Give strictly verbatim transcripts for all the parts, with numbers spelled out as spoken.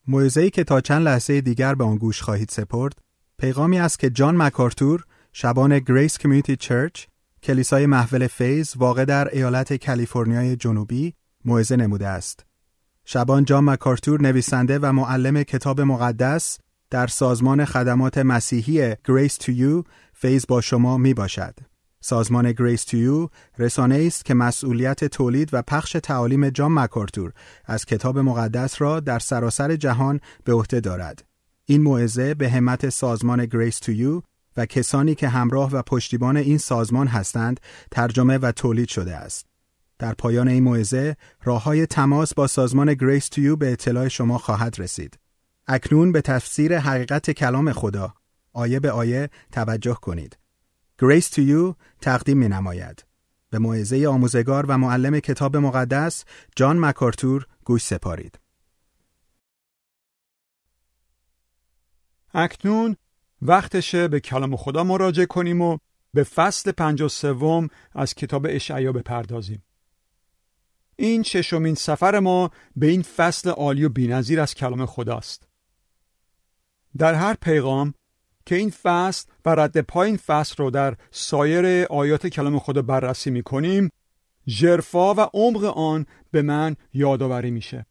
موعظه‌ای که تا چند لحظه دیگر به آن گوش خواهید سپرد، پیغامی است که جان مکارتور، شبان گریس کمیونیتی چرچ، کلیسای محول فیض واقع در ایالت کالیفرنیای جنوبی، موعظه نموده است. شبان جان مکارتور نویسنده و معلم کتاب مقدس در سازمان خدمات مسیحی Grace to You فیض با شما می باشد. سازمان Grace to You رسانه‌ای است که مسئولیت تولید و پخش تعالیم جان مکارتور از کتاب مقدس را در سراسر جهان به عهده دارد. این موعظه به همت سازمان Grace to You و کسانی که همراه و پشتیبان این سازمان هستند ترجمه و تولید شده است. در پایان این موعظه راه‌های تماس با سازمان Grace to You به اطلاع شما خواهد رسید. اکنون به تفسیر حقیقت کلام خدا آیه به آیه توجه کنید. Grace to You تقدیم می‌نماید. به موعظه آموزگار و معلم کتاب مقدس جان مکارتور گوش سپارید. اکنون وقتشه به کلام خدا مراجعه کنیم و به فصل پنجاه و سوم از کتاب اشعیا بپردازیم. این ششمین سفر ما به این فصل عالی و بی‌نظیر از کلام خداست. در هر پیغام که این فصل و رد پای این فصل رو در سایر آیات کلام خدا بررسی می‌کنیم، ژرفا و عمق آن به من یادآوری میشه.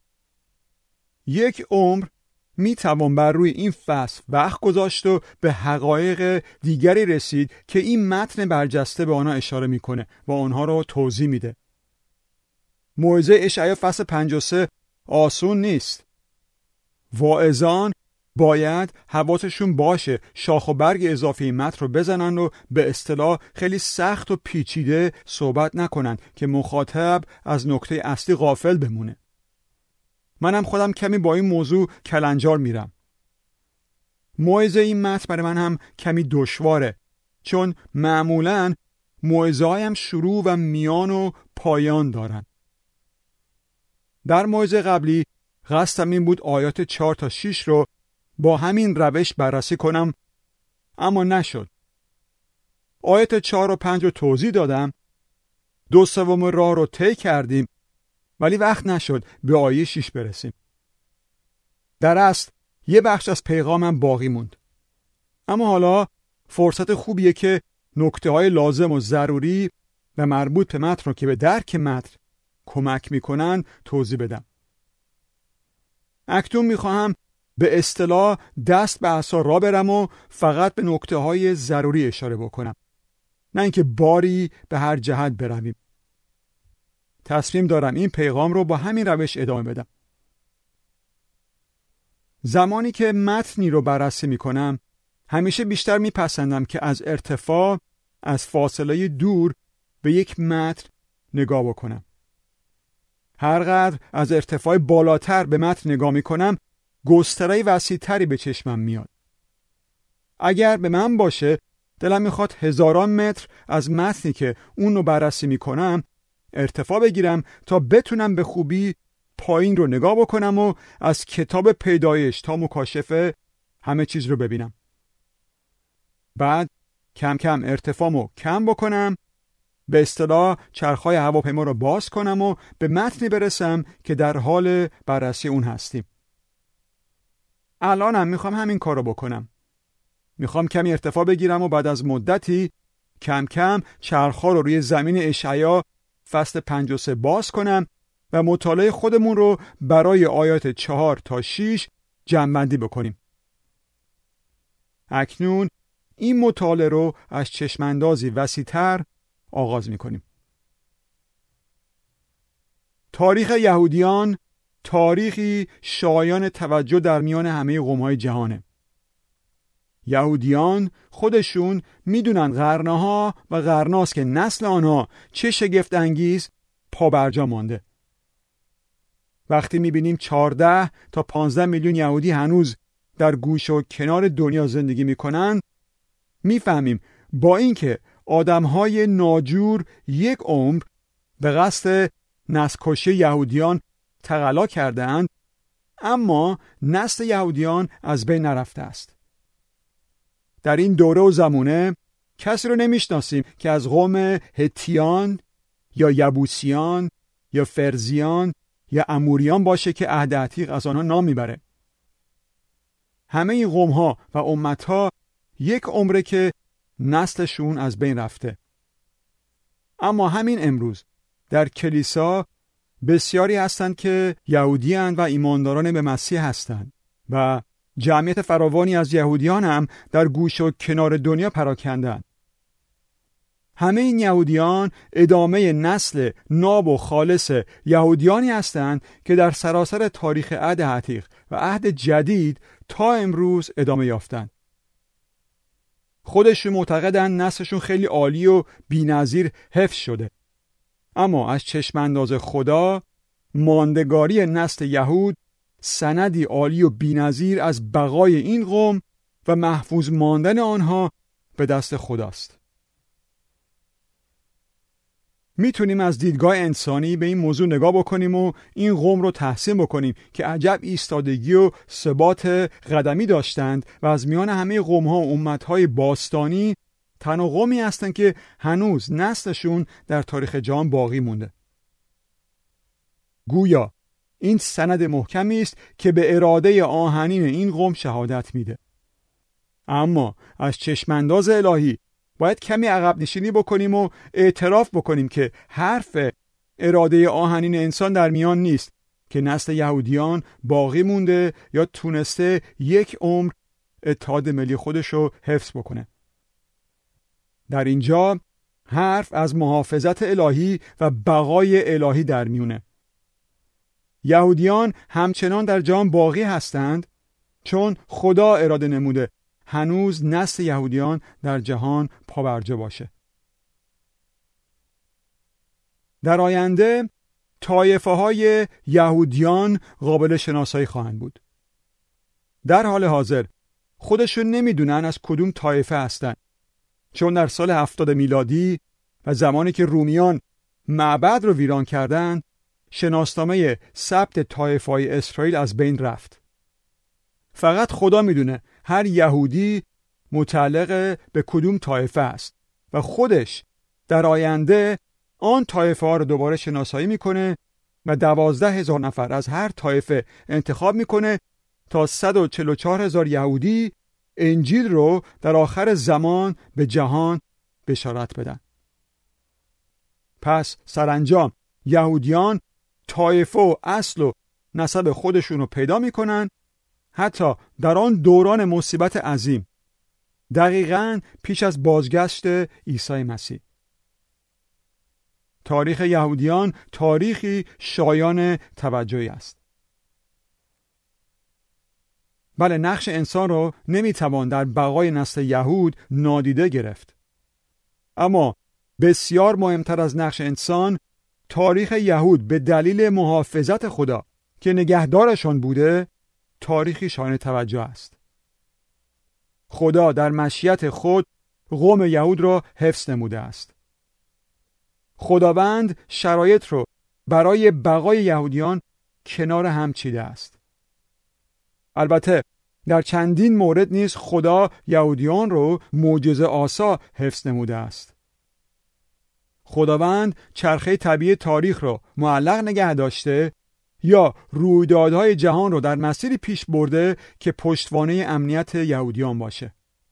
یک عمر می توان بر روی این فصل وقت گذاشت و به حقایق دیگری رسید که این متن برجسته به آنها اشاره میکنه و آنها رو توضیح میده. موعظه اشعیا فصل پنجاه و سه آسون نیست. واعظان باید حواسشون باشه شاخ و برگ اضافی متن رو بزنن و به اصطلاح خیلی سخت و پیچیده صحبت نکنن که مخاطب از نکته اصلی غافل بمونه. منم خودم کمی با این موضوع کلنجار میرم. موعظه این متن برای من هم کمی دشواره، چون معمولاً موعظه هایم شروع و میان و پایان دارن. در موعظه قبلی قصدم این بود آیات چهار تا شش رو با همین روش بررسی کنم، اما نشد. آیات چهار و پنج رو توضیح دادم، دو سوم راه رو طی کردیم، ولی وقت نشد به آیه شش برسیم. در اصل یه بخش از پیغامم باقی موند. اما حالا فرصت خوبیه که نکته های لازم و ضروری و مربوط به متن رو که به درک متن کمک میکنن توضیح بدم. اکنون میخواهم به اصطلاح دست به عصا را برم و فقط به نکته های ضروری اشاره بکنم، نه اینکه باری به هر جهت برویم. تصمیم دارم این پیغام رو با همین روش ادامه بدم. زمانی که متنی رو بررسی می کنم، همیشه بیشتر می پسندم که از ارتفاع، از فاصله دور به یک متن نگاه بکنم. هرقدر از ارتفاع بالاتر به متن نگاه می کنم، گستره وسیع تری به چشمم میاد. اگر به من باشه، دلم میخواد هزاران متر از متنی که اون رو بررسی می کنم ارتفاع بگیرم تا بتونم به خوبی پایین رو نگاه بکنم و از کتاب پیدایش تا مکاشفه همه چیز رو ببینم. بعد کم کم ارتفاعمو کم بکنم، به اصطلاح چرخهای هواپیما رو باز کنم و به متنی برسم که در حال بررسی اون هستیم. الانم میخوام همین کار رو بکنم. میخوام کمی ارتفاع بگیرم و بعد از مدتی کم کم چرخها رو روی زمین اشعیا فصل پنجاه و سه باز کنم و مطالعه خودمون رو برای آیات چهار تا شش جمع‌بندی بکنیم. اکنون این مطالعه رو از چشماندازی وسیع‌تر آغاز می‌کنیم. تاریخ یهودیان تاریخی شایان توجه در میان همه قوم‌های جهانه. یهودیان خودشون میدونن قرنها و قرناست که نسل آنها چه شگفت انگیز پا برجا مانده. وقتی میبینیم چهارده تا پانزده میلیون یهودی هنوز در گوش و کنار دنیا زندگی میکنن، میفهمیم با اینکه آدمهای ناجور یک عمر به قصد نسل‌کشی یهودیان تقلا کردند، اما نسل یهودیان از بین نرفته است. در این دوره و زمونه کسی رو نمیشناسیم که از قوم هتیان یا یبوسیان یا فرزیان یا اموریان باشه که عهد عتیق از آنها نام میبره. همه این قوم‌ها و امت‌ها یک عمره که نسلشون از بین رفته. اما همین امروز در کلیسا بسیاری هستند که یهودی‌اند و ایمانداران به مسیح هستند و جمعیت فراوانی از یهودیان هم در گوشه و کنار دنیا پراکندند. همه این یهودیان ادامه نسل ناب و خالص یهودیانی هستند که در سراسر تاریخ عهد عتیق و عهد جدید تا امروز ادامه یافتند. خودشون معتقدن نسلشون خیلی عالی و بی‌نظیر حفظ شده. اما از چشم انداز خدا ماندگاری نسل یهود سندی عالی و بی‌نظیر از بقای این قوم و محفوظ ماندن آنها به دست خداست. میتونیم از دیدگاه انسانی به این موضوع نگاه بکنیم و این قوم رو تحسین بکنیم که عجب ایستادگی و ثبات قدمی داشتند و از میان همه قوم‌ها و امت‌های باستانی تنها قومی هستند که هنوز نسلشون در تاریخ جهان باقی مونده. گویا این سند محکمی است که به اراده آهنین این قوم شهادت میده. اما از چشمانداز الهی باید کمی عقب نشینی بکنیم و اعتراف بکنیم که حرف اراده آهنین انسان در میان نیست که نسل یهودیان باقی مونده یا تونسته یک عمر اتحاد ملی خودش رو حفظ بکنه. در اینجا حرف از محافظت الهی و بقای الهی در میونه. یهودیان همچنان در جهان باقی هستند چون خدا اراده نموده هنوز نسل یهودیان در جهان پابرجا باشه. در آینده طایفه های یهودیان قابل شناسایی خواهند بود. در حال حاضر خودشون نمیدونن از کدوم طایفه هستند، چون در سال هفتاد میلادی و زمانی که رومیان معبد رو ویران کردند شناسنامه ثبت طایفه‌های اسرائیل از بین رفت. فقط خدا میدونه هر یهودی متعلق به کدوم طایفه است و خودش در آینده آن طایفه ها رو دوباره شناسایی میکنه و دوازده هزار نفر از هر طایفه انتخاب میکنه تا صد و چهل و چهار هزار یهودی انجیل رو در آخر زمان به جهان بشارت بدن. پس سرانجام یهودیان طایفه و اصل و نسب خودشون رو پیدا میکنن، حتی در آن دوران مصیبت عظیم، دقیقاً پیش از بازگشت عیسی مسیح. تاریخ یهودیان تاریخی شایان توجهی است. بله، نقش انسان رو نمیتوان در بقای نسل یهود نادیده گرفت. اما بسیار مهمتر از نقش انسان، تاریخ یهود به دلیل محافظت خدا که نگهدارشان بوده، تاریخی شایان توجه است. خدا در مشیت خود قوم یهود را حفظ نموده است. خداوند شرایط رو برای بقای یهودیان کنار هم چیده است. البته در چندین مورد نیز خدا یهودیان رو معجزه آسا حفظ نموده است. خداوند چرخه طبیعی تاریخ رو معلق نگه داشته یا رویدادهای جهان رو در مسیری پیش برده که پشتوانه امنیت یهودیان باشه.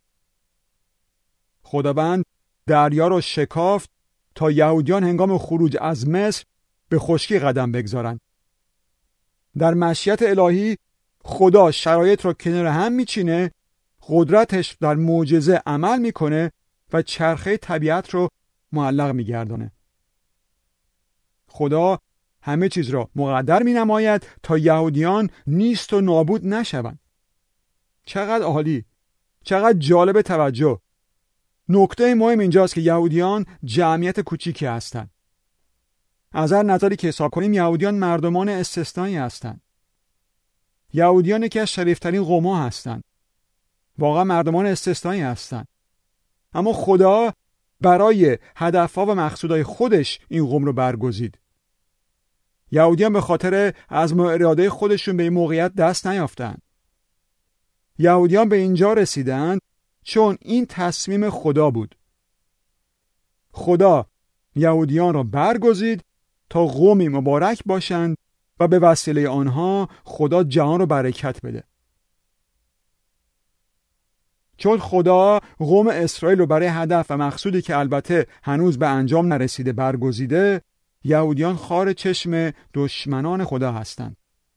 خداوند دریا رو شکافت تا یهودیان هنگام خروج از مصر به خشکی قدم بگذارند. در مشیت الهی خدا شرایط رو کنار هم میچینه، قدرتش در معجزه عمل میکنه و چرخه طبیعت رو معلق میگردانه. خدا همه چیز را مقدر می نماید تا یهودیان نیست و نابود نشوند. چقدر عالی، چقدر جالب توجه. نکته مهم اینجاست که یهودیان جمعیت کوچیکی هستند. از هر نظری که حساب کنیم یهودیان مردمان استثنایی هستند. یهودیان یکی از شریفترین قوم‌ها هستند. واقعا مردمان استثنایی هستند. اما خدا برای هدفها و مقصودهای خودش این قوم رو برگزید. یهودیان به خاطر عزم و اراده خودشون به این موقعیت دست نیافتند. یهودیان به اینجا رسیدند چون این تصمیم خدا بود. خدا یهودیان را برگزید تا قومی مبارک باشند و به وسیله آنها خدا جهان را برکت بده. چون خدا قوم اسرائیل رو برای هدف و مقصودی که البته هنوز به انجام نرسیده برگزیده، یهودیان خار چشم دشمنان خدا هستند.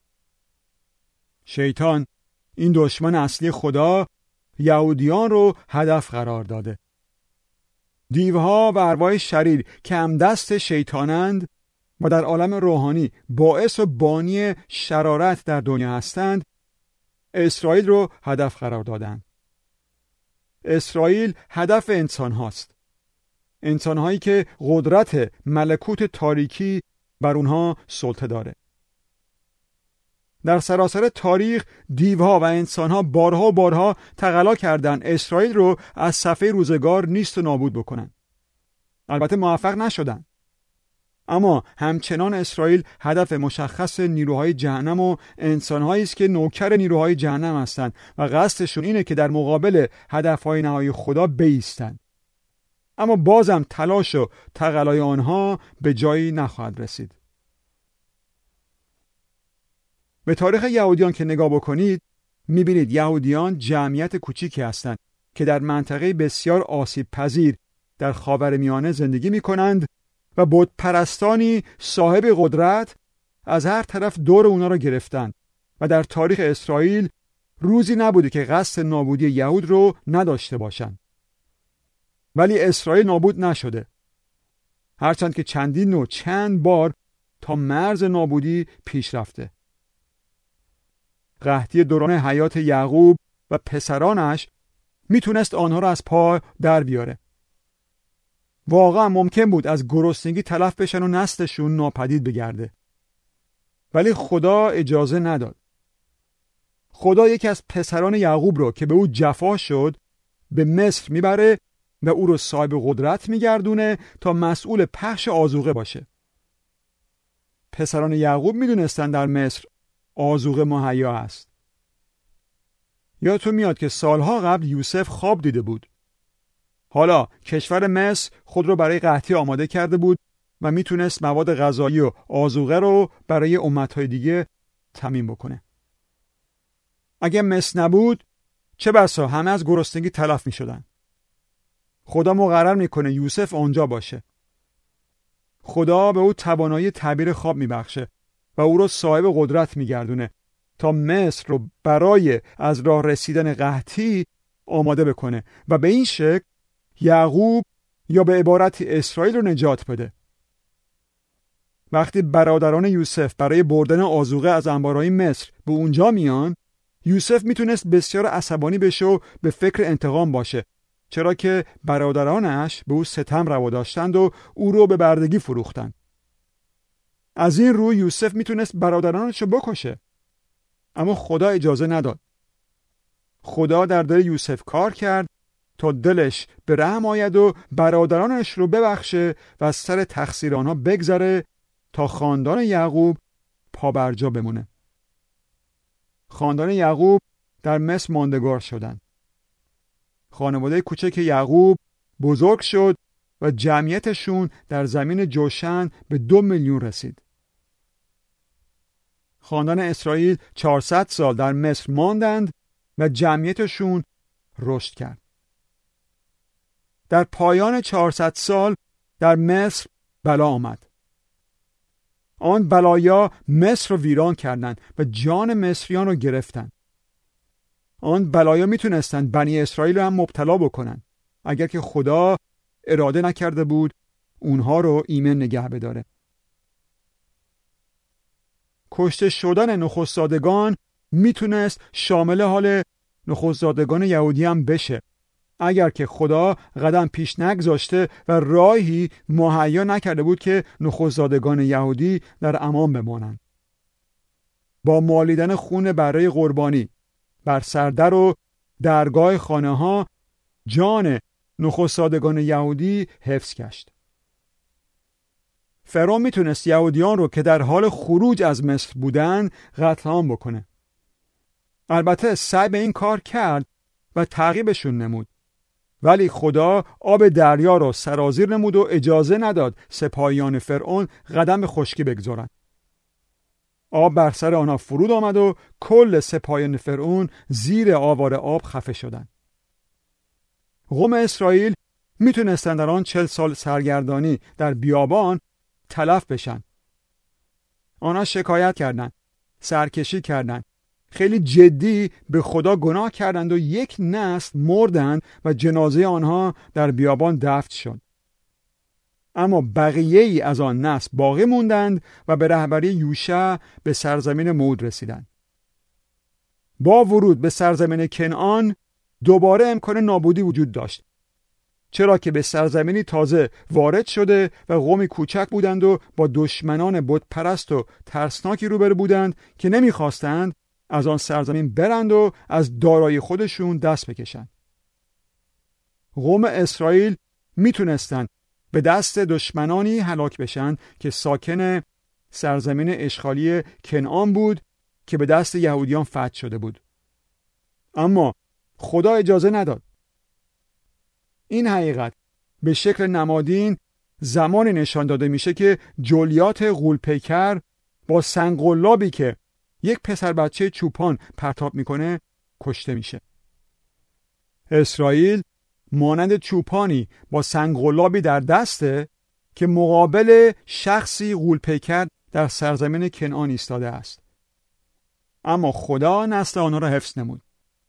شیطان، این دشمن اصلی خدا، یهودیان رو هدف قرار داده. دیوها و ارواح شریر که هم دست شیطانند و در عالم روحانی باعث و بانی شرارت در دنیا هستند، اسرائیل رو هدف قرار دادند. اسرائیل هدف انسان هاست. انسان هایی که قدرت ملکوت تاریکی بر اونها سلطه داره. در سراسر تاریخ دیوها و انسانها بارها و بارها تقلا کردند اسرائیل رو از صفحه روزگار نیست و نابود بکنن. البته موفق نشدن. اما همچنان اسرائیل هدف مشخص نیروهای جهنم و انسانهایی است که نوکر نیروهای جهنم هستند و قصدشون اینه که در مقابل هدفهای نهایی خدا بایستند. اما بازم تلاش و تقلای آنها به جایی نخواهد رسید. به تاریخ یهودیان که نگاه بکنید، میبینید یهودیان جمعیت کوچیکی هستند که در منطقه بسیار آسیب پذیر در خاورمیانه زندگی میکنند و بت پرستانی صاحب قدرت از هر طرف دور اونا را گرفتند و در تاریخ اسرائیل روزی نبوده که قصد نابودی یهود رو نداشته باشند. ولی اسرائیل نابود نشده، هرچند که چندین و چند بار تا مرز نابودی پیش رفته. قحطی دوران حیات یعقوب و پسرانش میتونست آنها را از پا در بیاره. واقعا ممکن بود از گرسنگی تلف بشن و نسلشون ناپدید بگرده. ولی خدا اجازه نداد. خدا یکی از پسران یعقوب رو که به او جفا شد به مصر میبره و او رو صاحب قدرت میگردونه تا مسئول پخش آذوقه باشه. پسران یعقوب میدونستن در مصر آذوقه مهیا است. یادتون میاد که سالها قبل یوسف خواب دیده بود. حالا کشور مصر خود رو برای قحطی آماده کرده بود و میتونست مواد غذایی و آذوقه رو برای امتهای دیگه تامین بکنه. اگه مصر نبود چه بسا همه از گرسنگی تلف میشدن. خدا مقرر میکنه یوسف آنجا باشه. خدا به او توانایی تعبیر خواب میبخشه و او رو صاحب قدرت میگردونه تا مصر رو برای از راه رسیدن قحطی آماده بکنه و به این شکل یعقوب یا به عبارتی اسرائیل رو نجات بده. وقتی برادران یوسف برای بردن آذوقه از انبارهای مصر به اونجا میان، یوسف میتونست بسیار عصبانی بشه و به فکر انتقام باشه، چرا که برادرانش به او ستم روا داشتند و او رو به بردگی فروختند. از این رو یوسف میتونست برادرانش رو بکشه، اما خدا اجازه نداد. خدا در دل یوسف کار کرد تا دلش به رحم آید و برادرانش رو ببخشه و از سر تقصیر آنها بگذره تا خاندان یعقوب پابرجا بمونه. خاندان یعقوب در مصر ماندگار شدند. خانواده کوچک یعقوب بزرگ شد و جمعیتشون در زمین جوشن به دو میلیون رسید. خاندان اسرائیل چهارصد سال در مصر ماندند و جمعیتشون رشد کرد. در پایان چهارصد سال در مصر بلا آمد. آن بلایا مصر رو ویران کردند و جان مصریان رو گرفتند. آن بلایا میتونستند بنی اسرائیل رو هم مبتلا بکنن اگر که خدا اراده نکرده بود اونها رو ایمن نگه بداره. کشته شدن نخستزادگان میتونست شامل حال نخستزادگان یهودی هم بشه اگر که خدا قدم پیش نگذاشته و راهی مهیا نکرده بود که نخستزادگان یهودی در امان بمانند. با مالیدن خون برای قربانی بر سردر و درگاه خانه ها جان نخستزادگان یهودی حفظ گشت. فرعون میتونست یهودیان رو که در حال خروج از مصر بودن قتل عام بکنه. البته سعی به این کار کرد و تعقیبشون نمود، ولی خدا آب دریا رو سرازیر نمود و اجازه نداد سپاهیان فرعون قدم به خشکی بگذارند. آب بر سر آنها فرود آمد و کل سپاهیان فرعون زیر آوار آب خفه شدند. قوم اسرائیل میتونستن در آن چل سال سرگردانی در بیابان تلف بشن. آنها شکایت کردند، سرکشی کردند، خیلی جدی به خدا گناه کردند و یک نسل مردند و جنازه آنها در بیابان دفن شد. اما بقیه ای از آن نسل باقی موندند و به رهبری یوشع به سرزمین موعود رسیدند. با ورود به سرزمین کنعان دوباره امکان نابودی وجود داشت، چرا که به سرزمینی تازه وارد شده و قومی کوچک بودند و با دشمنان بت پرست و ترسناکی روبرو بودند که نمیخواستند از آن سرزمین برند و از دارایی خودشون دست بکشند. قوم اسرائیل میتونستند به دست دشمنانی هلاک بشن که ساکن سرزمین اشغالی کنعان بود که به دست یهودیان فتح شده بود. اما خدا اجازه نداد. این حقیقت به شکل نمادین زمانی نشان داده میشه که جولیات غول‌پیکر با سنگ‌قلابی که یک پسر بچه چوپان پرتاب میکنه کشته میشه. اسرائیل مانند چوپانی با سنگ‌قلابی در دسته که مقابل شخصی غول‌پیکر در سرزمین کنعان ایستاده است. اما خدا نسل آنها را حفظ نمود.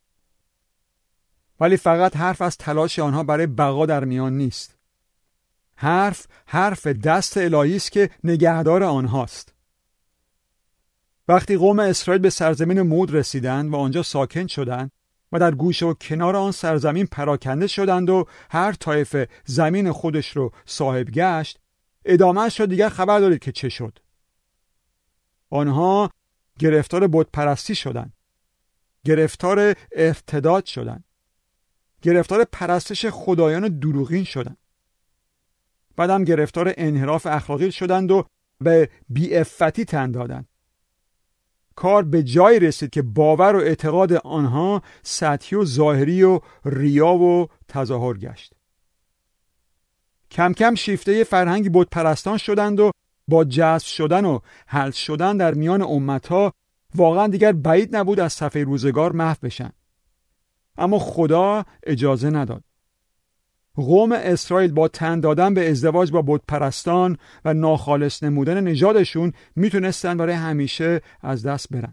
ولی فقط حرف از تلاش آنها برای بقا در میان نیست. حرف حرف دست الهی است که نگهدار آنهاست. وقتی قوم اسرائیل به سرزمین موعود رسیدند و آنجا ساکن شدند و در گوشه و کنار آن سرزمین پراکنده شدند و هر طایفه زمین خودش رو صاحب گشت، ادامهش رو دیگر خبر دارید که چه شد. آنها گرفتار بت پرستی شدند، گرفتار ارتداد شدند، گرفتار پرستش خدایان دروغین شدند. بعد هم گرفتار انحراف اخلاقی شدند و به بی‌عفتی تن دادند. کار به جایی رسید که باور و اعتقاد آنها سطحی و ظاهری و ریا و تظاهر گشت. کم کم شیفته فرهنگ بت پرستان شدند و با جذب شدن و حل شدن در میان امتها واقعا دیگر بعید نبود از صفحه روزگار محو بشن. اما خدا اجازه نداد. قوم اسرائیل با تن دادن به ازدواج با بت پرستان و ناخالص نمودن نژادشون میتونستن برای همیشه از دست برن.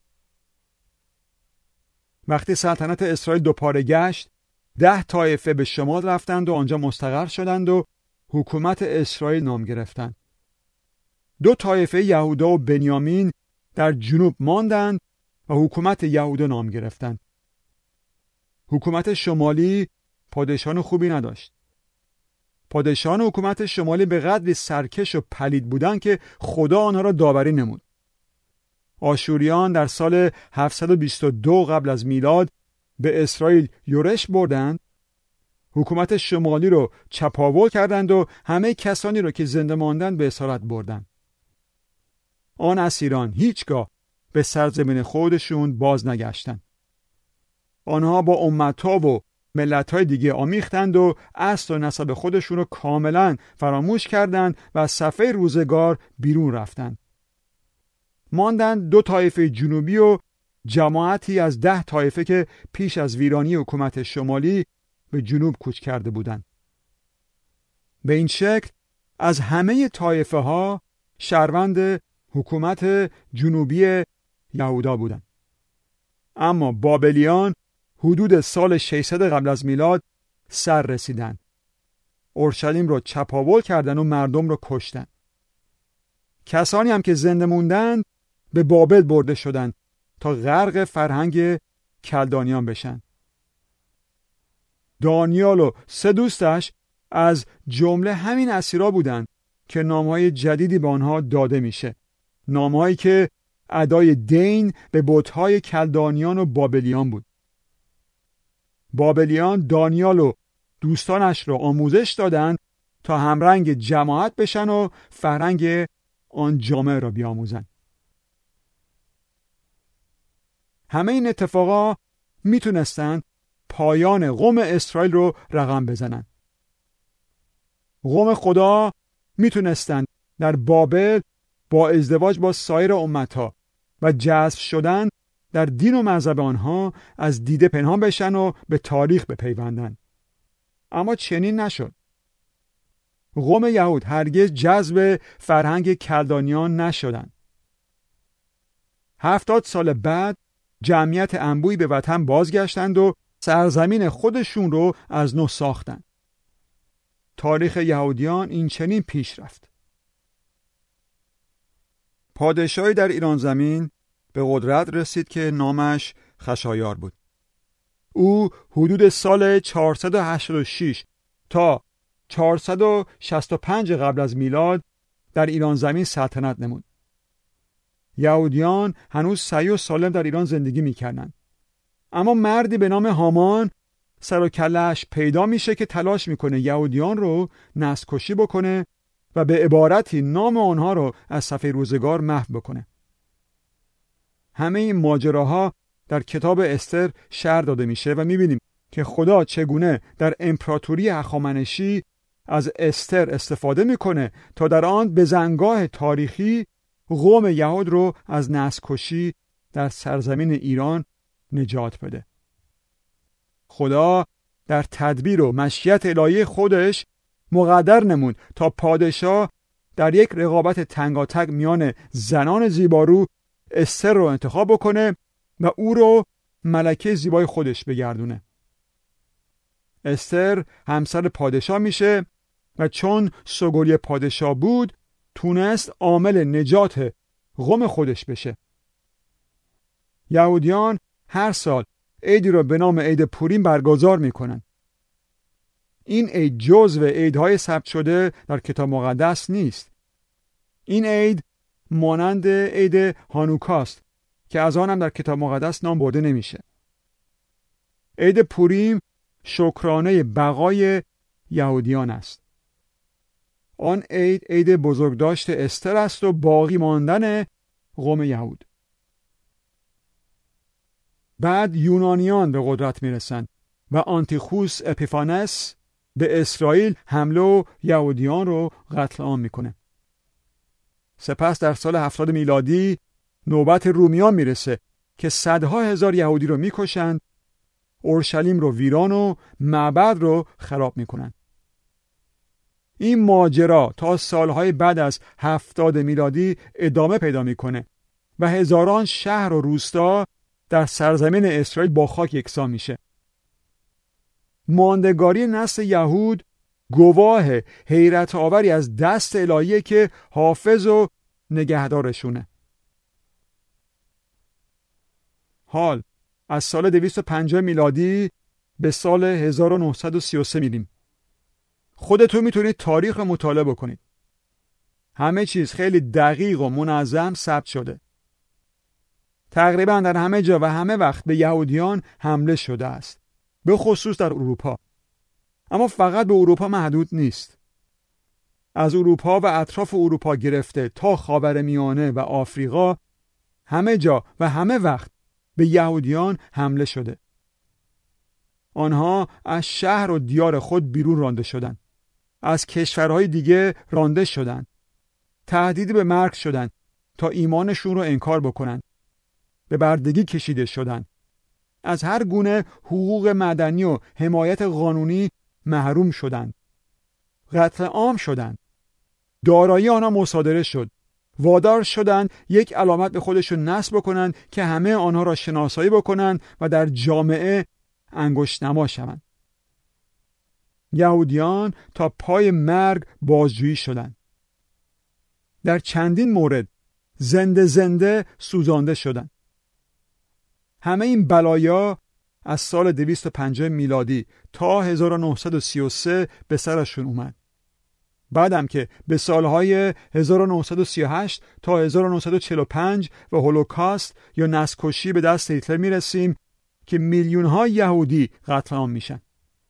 وقتی سلطنت اسرائیل دوپاره گشت، ده طایفه به شمال رفتند و آنجا مستقر شدند و حکومت اسرائیل نام گرفتند. دو طایفه یهودا و بنیامین در جنوب ماندند و حکومت یهودا نام گرفتند. حکومت شمالی پادشاهان خوبی نداشت. پادشاهان حکومت شمالی به قدری سرکش و پلید بودند که خدا آنها را داوری نمود. آشوریان در سال هفتصد و بیست و دو قبل از میلاد به اسرائیل یورش بردند، حکومت شمالی رو چپاول کردند و همه کسانی رو که زنده ماندند به اسارت بردند. آن اسیران هیچگاه به سرزمین خودشون باز نگشتند. آنها با امتها و ملت‌های دیگه آمیختند و اصل و نسب خودشون رو کاملا فراموش کردند و از صفحه روزگار بیرون رفتند. ماندند دو طایفه جنوبی و جماعتی از ده طایفه که پیش از ویرانی حکومت شمالی به جنوب کوچ کرده بودند. به این شکل از همه طایفه ها شهروند حکومت جنوبی یهودا بودند. اما بابلیان حدود سال ششصد قبل از میلاد سر رسیدند. اورشلیم رو چپاول کردند و مردم رو کشتند. کسانی هم که زنده موندند به بابل برده شدند تا غرق فرهنگ کلدانیان بشن. دانیال و سه دوستش از جمله همین اسیرا بودند که نامهای جدیدی به آنها داده میشه. نامهایی که ادای دین به بت‌های کلدانیان و بابلیان بود. بابلیان دانیال و دوستانش را آموزش دادند تا همرنگ جماعت بشن و فرهنگ آن جامعه را بیاموزند. همه این اتفاقا میتونستند پایان قوم اسرائیل رو رقم بزنن. قوم خدا میتونستند در بابل با ازدواج با سایر امتها و جذب شدن در دین و مذهب آنها از دیده پنهان بشن و به تاریخ بپیوندن. اما چنین نشد. قوم یهود هرگز جذب فرهنگ کلدانیان نشدند. هفتاد سال بعد جمعیت انبوهی به وطن بازگشتند و سرزمین خودشون رو از نو ساختند. تاریخ یهودیان این چنین پیش رفت. پادشاهی در ایران زمین به قدرت رسید که نامش خشایار بود. او حدود سال چهارصد و هشتاد و شش تا چهارصد و شصت و پنج قبل از میلاد در ایران زمین سلطنت نمود. یهودیان هنوز صحیح و سالم در ایران زندگی می‌کردند. اما مردی به نام هامان سر و کله‌اش پیدا میشه که تلاش میکنه یهودیان رو نسل‌کشی بکنه و به عبارتی نام آنها رو از صفحه روزگار محو بکنه. همه این ماجراها در کتاب استر شرح داده میشه و میبینیم که خدا چگونه در امپراتوری هخامنشی از استر استفاده میکنه تا در آن به زنگاه تاریخی قوم یهود رو از نسل‌کشی در سرزمین ایران نجات بده. خدا در تدبیر و مشیت الهی خودش مقدر نمود تا پادشاه در یک رقابت تنگاتنگ میان زنان زیبارو استر رو انتخاب بکنه و او رو ملکه زیبای خودش بگردونه. استر همسر پادشاه میشه و چون سگولی پادشاه بود تونست عامل نجات قوم خودش بشه. یهودیان هر سال عیدی رو به نام عید پوریم برگزار میکنن. این عید جزو عیدهای ثبت شده در کتاب مقدس نیست. این عید مانند عید هانوکاست که از آن هم در کتاب مقدس نام برده نمیشه. عید پوریم شکرانه بقای یهودیان است. آن عید عید بزرگداشت استر است و باقی ماندن قوم یهود. بعد یونانیان به قدرت میرسند و آنتیخوس اپیفانس به اسرائیل حمله و یهودیان رو قتل عام میکنه. سپس در سال هفتاد میلادی نوبت رومیان میرسه که صدها هزار یهودی رو میکشند، اورشلیم رو ویران و معبد رو خراب میکنند. این ماجرا تا سالهای بعد از هفتاد میلادی ادامه پیدا میکنه و هزاران شهر و روستا در سرزمین اسرائیل با خاک یکسان میشه. ماندگاری نسل یهود گواه حیرت آوری از دست الهی که حافظ و نگهدارشونه. حال از سال دویست و پنجاه میلادی به سال هزار و نهصد و سی و سه میریم. خودتون میتونید تاریخ رو مطالعه بکنید. همه چیز خیلی دقیق و منظم ثبت شده. تقریبا در همه جا و همه وقت به یهودیان حمله شده است، به خصوص در اروپا. اما فقط به اروپا محدود نیست. از اروپا و اطراف اروپا گرفته تا خاورمیانه و آفریقا همه جا و همه وقت به یهودیان حمله شده. آنها از شهر و دیار خود بیرون رانده شدند. از کشورهای دیگه رانده شدند. تهدید به مرگ شدند تا ایمانشون رو انکار بکنند. به بردگی کشیده شدند. از هر گونه حقوق مدنی و حمایت قانونی محروم شدند. قتل عام شدند. دارایی آنها مصادره شد. وادار شدند یک علامت به خودشون نصب بکنند که همه آنها را شناسایی بکنند و در جامعه انگشت نما شوند. یهودیان تا پای مرگ بازجویی شدند. در چندین مورد زنده زنده سوزانده شدند. همه این بلایا از سال دویست و پنجاه میلادی تا هزار و نهصد و سی و سه به سرشون اومد. بعدم که به سالهای هزار و نهصد و سی و هشت تا هزار و نهصد و چهل و پنج و هولوکاست یا نسل‌کشی به دست هیتلر میرسیم که میلیون‌ها یهودی قتل عام میشن.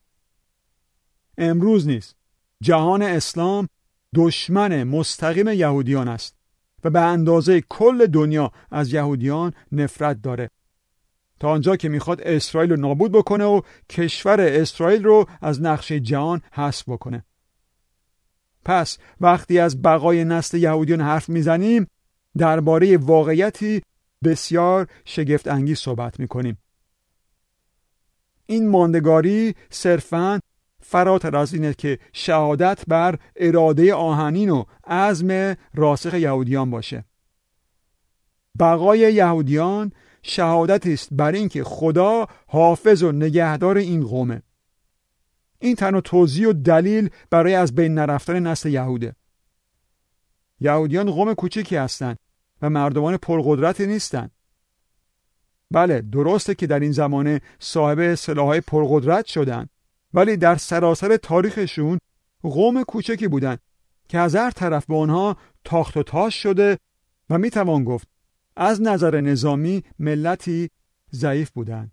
امروز نیز جهان اسلام دشمن مستقیم یهودیان است و به اندازه کل دنیا از یهودیان نفرت داره، تا آنجا که میخواد اسرائیل رو نابود بکنه و کشور اسرائیل رو از نقشه جهان حذف بکنه. پس وقتی از بقای نسل یهودیان حرف میزنیم درباره واقعیتی بسیار شگفت انگیز صحبت میکنیم. این ماندگاری صرفاً فراتر از اینه که شهادت بر اراده آهنین و عزم راسخ یهودیان باشه. بقای یهودیان شهادتی است بر این که خدا حافظ و نگهدار این قومه. این تنها توضیح و دلیل برای از بین نرفتن نسل یهوده. یهودیان قوم کوچکی هستند و مردمان پرقدرتی نیستند. بله، درسته که در این زمانه صاحب سلاح‌های پرقدرت شدند، ولی در سراسر تاریخشون قوم کوچکی بودند که از هر طرف به آنها تاخت و تاز شده و میتوان گفت از نظر نظامی ملتی ضعیف بودند.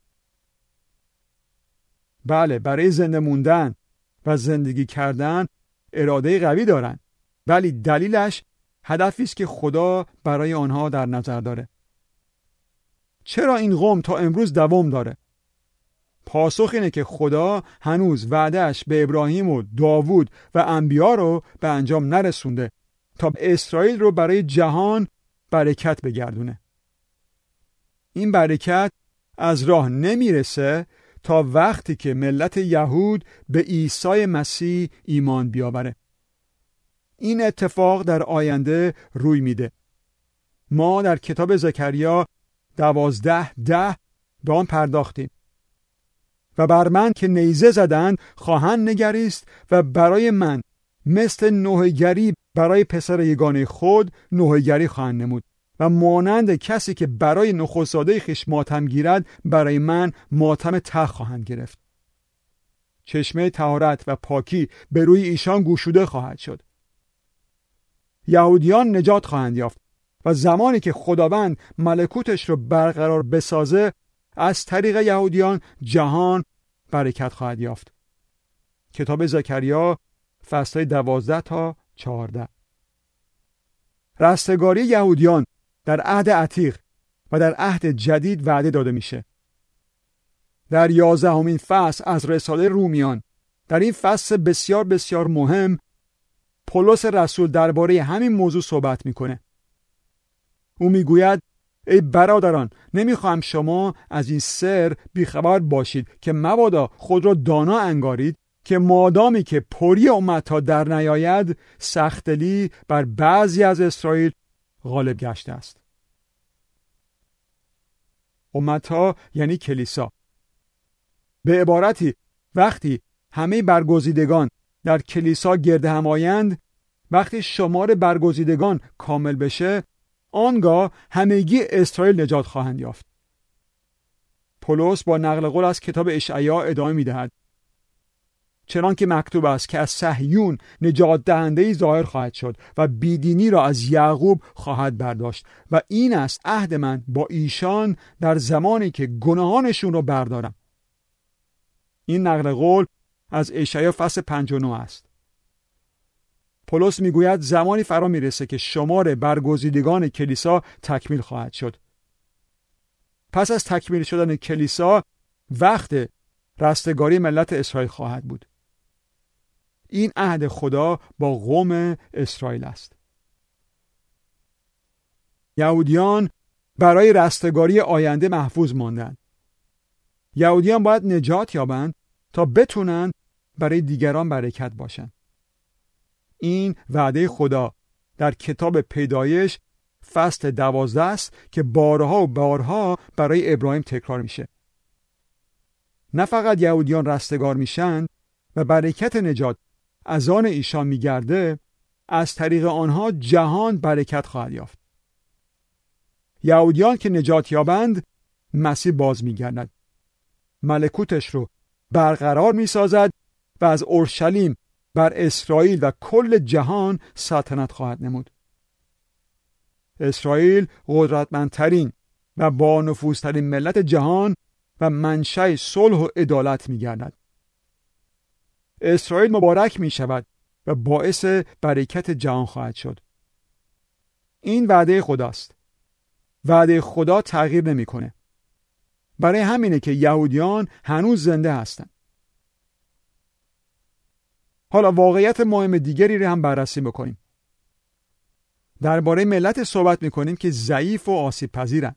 بله، برای زنده موندن و زندگی کردن اراده قوی دارند، ولی دلیلش هدفی است که خدا برای آنها در نظر داره. چرا این قوم تا امروز دوام داره؟ پاسخ اینه که خدا هنوز وعدهش به ابراهیم و داوود و انبیا رو به انجام نرسونده تا اسرائیل رو برای جهان برکت بگردونه. این برکت از راه نمیرسه تا وقتی که ملت یهود به عیسی مسیح ایمان بیاوره. این اتفاق در آینده روی میده. ما در کتاب زکریا دوازده ده به آن پرداختیم. و بر من که نیزه زدند خواهند نگریست و برای من مثل نوحه‌گری برای پسر یگانه خود نوحه‌گری خواهند نمود و مانند کسی که برای نخست‌زاده خویش ماتم گیرد برای من ماتم تلخ خواهند گرفت. چشمه طهارت و پاکی به روی ایشان گشوده خواهد شد. یهودیان نجات خواهند یافت و زمانی که خداوند ملکوتش رو برقرار بسازه از طریق یهودیان جهان برکت خواهد یافت. کتاب زکریا فصل دوازده تا چهارده. رستگاری یهودیان در عهد عتیق و در عهد جدید وعده داده میشه. در یازدهمین فصل از رساله رومیان، در این فصل بسیار بسیار مهم، پولس رسول درباره همین موضوع صحبت میکنه. او میگوید ای برادران، نمیخواهم شما از این سر بیخبر باشید که مبادا خود را دانا انگارید که مادامی که پری امتها در نیاید سختلی بر بعضی از اسرائیل غالب گشته است. امتها یعنی کلیسا. به عبارتی وقتی همه برگزیدگان در کلیسا گرد هم آیند، وقتی شمار برگزیدگان کامل بشه، آنگاه همگی اسرائیل نجات خواهند یافت. پولس با نقل قول از کتاب اشعیا ادامه می‌دهد: چنان که مکتوب است که از صهیون نجات دهنده‌ای ظاهر خواهد شد و بیدینی را از یعقوب خواهد برداشت و این است عهد من با ایشان در زمانی که گناهانشون را بردارم. این نقل قول از اشعیا فصل پنجاه و نه است. پولس میگوید زمانی فرا میرسه که شمار برگزیدگان کلیسا تکمیل خواهد شد. پس از تکمیل شدن کلیسا وقت رستگاری ملت اسرائیل خواهد بود. این عهد خدا با قوم اسرائیل است. یهودیان برای رستگاری آینده محفوظ ماندند. یهودیان باید نجات یابند تا بتونن برای دیگران برکت باشند. این وعده خدا در کتاب پیدایش فصل دوازده است که بارها و بارها برای ابراهیم تکرار میشه. نه فقط یهودیان رستگار میشن و برکت نجات از آن ایشان میگرده، از طریق آنها جهان برکت خواهد یافت. یهودیان که نجات یابند، مسیح باز میگردد، ملکوتش رو برقرار میسازد و از اورشلیم بر اسرائیل و کل جهان سلطنت خواهد نمود. اسرائیل قدرتمندترین و با نفوذترین ملت جهان و منشأ صلح و عدالت می‌گردد. اسرائیل مبارک می‌شود و باعث برکت جهان خواهد شد. این وعده خداست. وعده خدا تغییر نمی‌کنه. برای همینه که یهودیان هنوز زنده هستند. حالا واقعیت مهم دیگری رو هم بررسی بکنیم. درباره ملت صحبت می‌کنیم که ضعیف و آسیب پذیرند.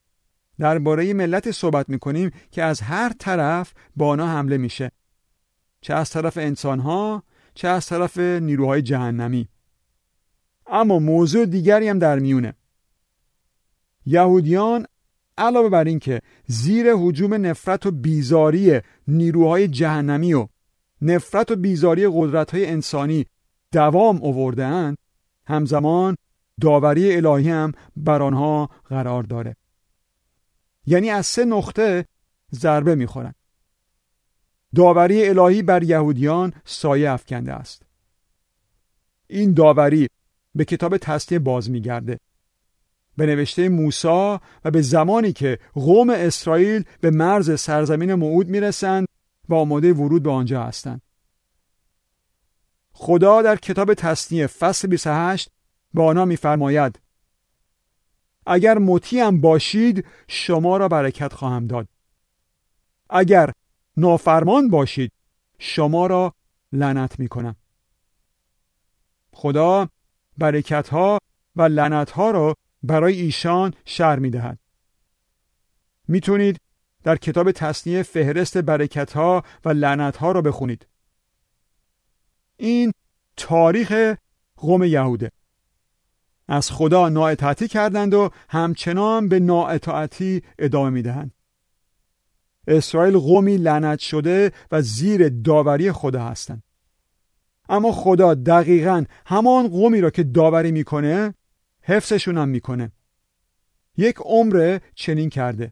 درباره ملت صحبت می‌کنیم که از هر طرف با آنها حمله میشه. چه از طرف انسانها چه از طرف نیروهای جهنمی. اما موضوع دیگری هم در میونه. یهودیان علاوه بر این که زیر هجوم نفرت و بیزاری نیروهای جهنمی و نفرت و بیزاری قدرت‌های انسانی دوام آورده‌اند، همزمان داوری الهی هم بر آنها قرار داره. یعنی از سه نقطه ضربه می‌خورند. داوری الهی بر یهودیان سایه افکنده است. این داوری به کتاب تثنیه باز می‌گرده، به نوشته موسی و به زمانی که قوم اسرائیل به مرز سرزمین موعود میرسند و آماده ورود به آنجا هستند. خدا در کتاب تثنیه فصل بیست و هشت به آنها می‌فرماید: اگر مطیعم باشید شما را برکت خواهم داد. اگر نافرمان باشید شما را لعنت می‌کنم. خدا برکت‌ها و لعنت‌ها را برای ایشان شرح می‌دهد. میتونید در کتاب تثنیه فهرست برکت‌ها و لعنت‌ها را بخونید. این تاریخ قوم یهوده. از خدا نااطاعتی کردند و همچنان به نااطاعتی ادامه میدهند. اسرائیل قومی لعنت شده و زیر داوری خدا هستند. اما خدا دقیقاً همان قومی را که داوری میکنه حفظشون هم میکنه. یک عمر چنین کرده.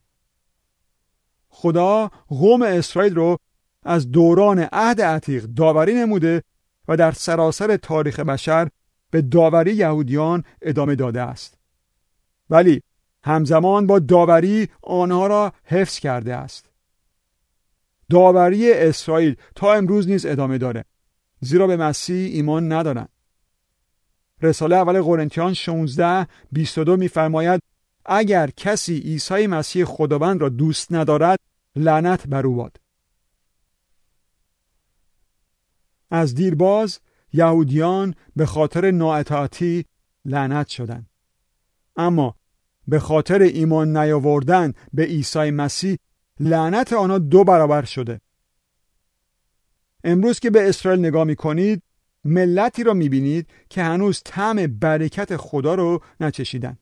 خدا قوم اسرائیل رو از دوران عهد عتیق داوری نموده و در سراسر تاریخ بشر به داوری یهودیان ادامه داده است. ولی همزمان با داوری آنها را حفظ کرده است. داوری اسرائیل تا امروز نیز ادامه داره، زیرا به مسیح ایمان ندارند. رساله اول قرنتیان شانزده بیست و دو می‌فرماید: اگر کسی عیسی مسیح خداوند را دوست ندارد لعنت بر او باد. از دیرباز یهودیان به خاطر نااطاعتی لعنت شدند، اما به خاطر ایمان نیاوردن به عیسی مسیح لعنت آنها دو برابر شده. امروز که به اسرائیل نگاه می‌کنید ملتی را می‌بینید که هنوز طعم برکت خدا رو نچشیدن.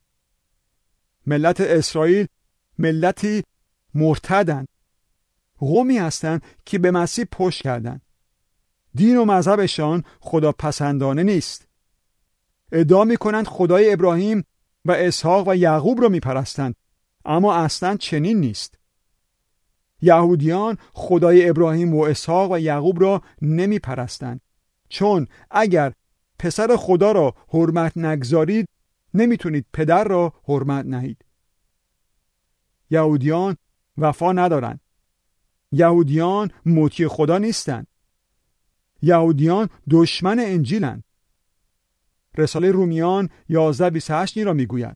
ملت اسرائیل ملتی مرتدن، قومی هستند که به مسیح پشت کردند. دین و مذهبشان خدا پسندانه نیست. ادعا می‌کنند خدای ابراهیم و اسحاق و یعقوب را می‌پرستند، اما اصلاً چنین نیست. یهودیان خدای ابراهیم و اسحاق و یعقوب را نمی‌پرستند، چون اگر پسر خدا را حرمت نگذارید نمیتونید پدر را حرمت نهید. یهودیان وفا ندارند. یهودیان مطیع خدا نیستند. یهودیان دشمن انجیلند. رساله رومیان یازده بیست و هشت را میگوید: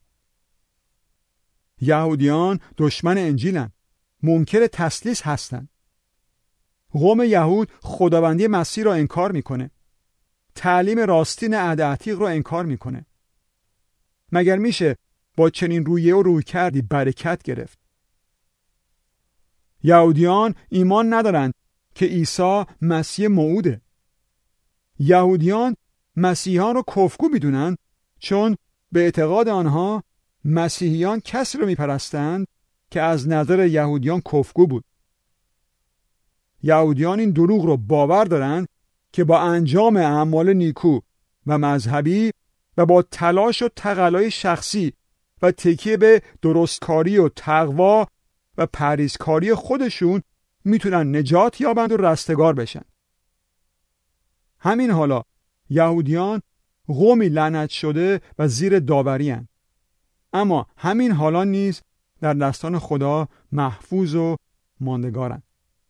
یهودیان دشمن انجیلند، منکر تثلیث هستند. قوم یهود خداوندی مسیح را انکار میکنه. تعلیم راستین عهد عتیق را انکار میکنه. مگر میشه با چنین رویه و روی کردی برکت گرفت؟ یهودیان ایمان ندارند که عیسی مسیح موعوده. یهودیان مسیحیان را کفرگو میدونند، چون به اعتقاد آنها مسیحیان کسی را میپرستند که از نظر یهودیان کفرگو بود. یهودیان این دروغ رو باور دارند که با انجام اعمال نیکو و مذهبی و با تلاش و تقلای شخصی و تکیه به درستکاری و تقوا و پرهیزکاری خودشون میتونن نجات یابند و رستگار بشن. همین حالا یهودیان قومی لعنت شده و زیر داوری هستند، اما همین حالا نیز در دستان خدا محفوظ و ماندگارند.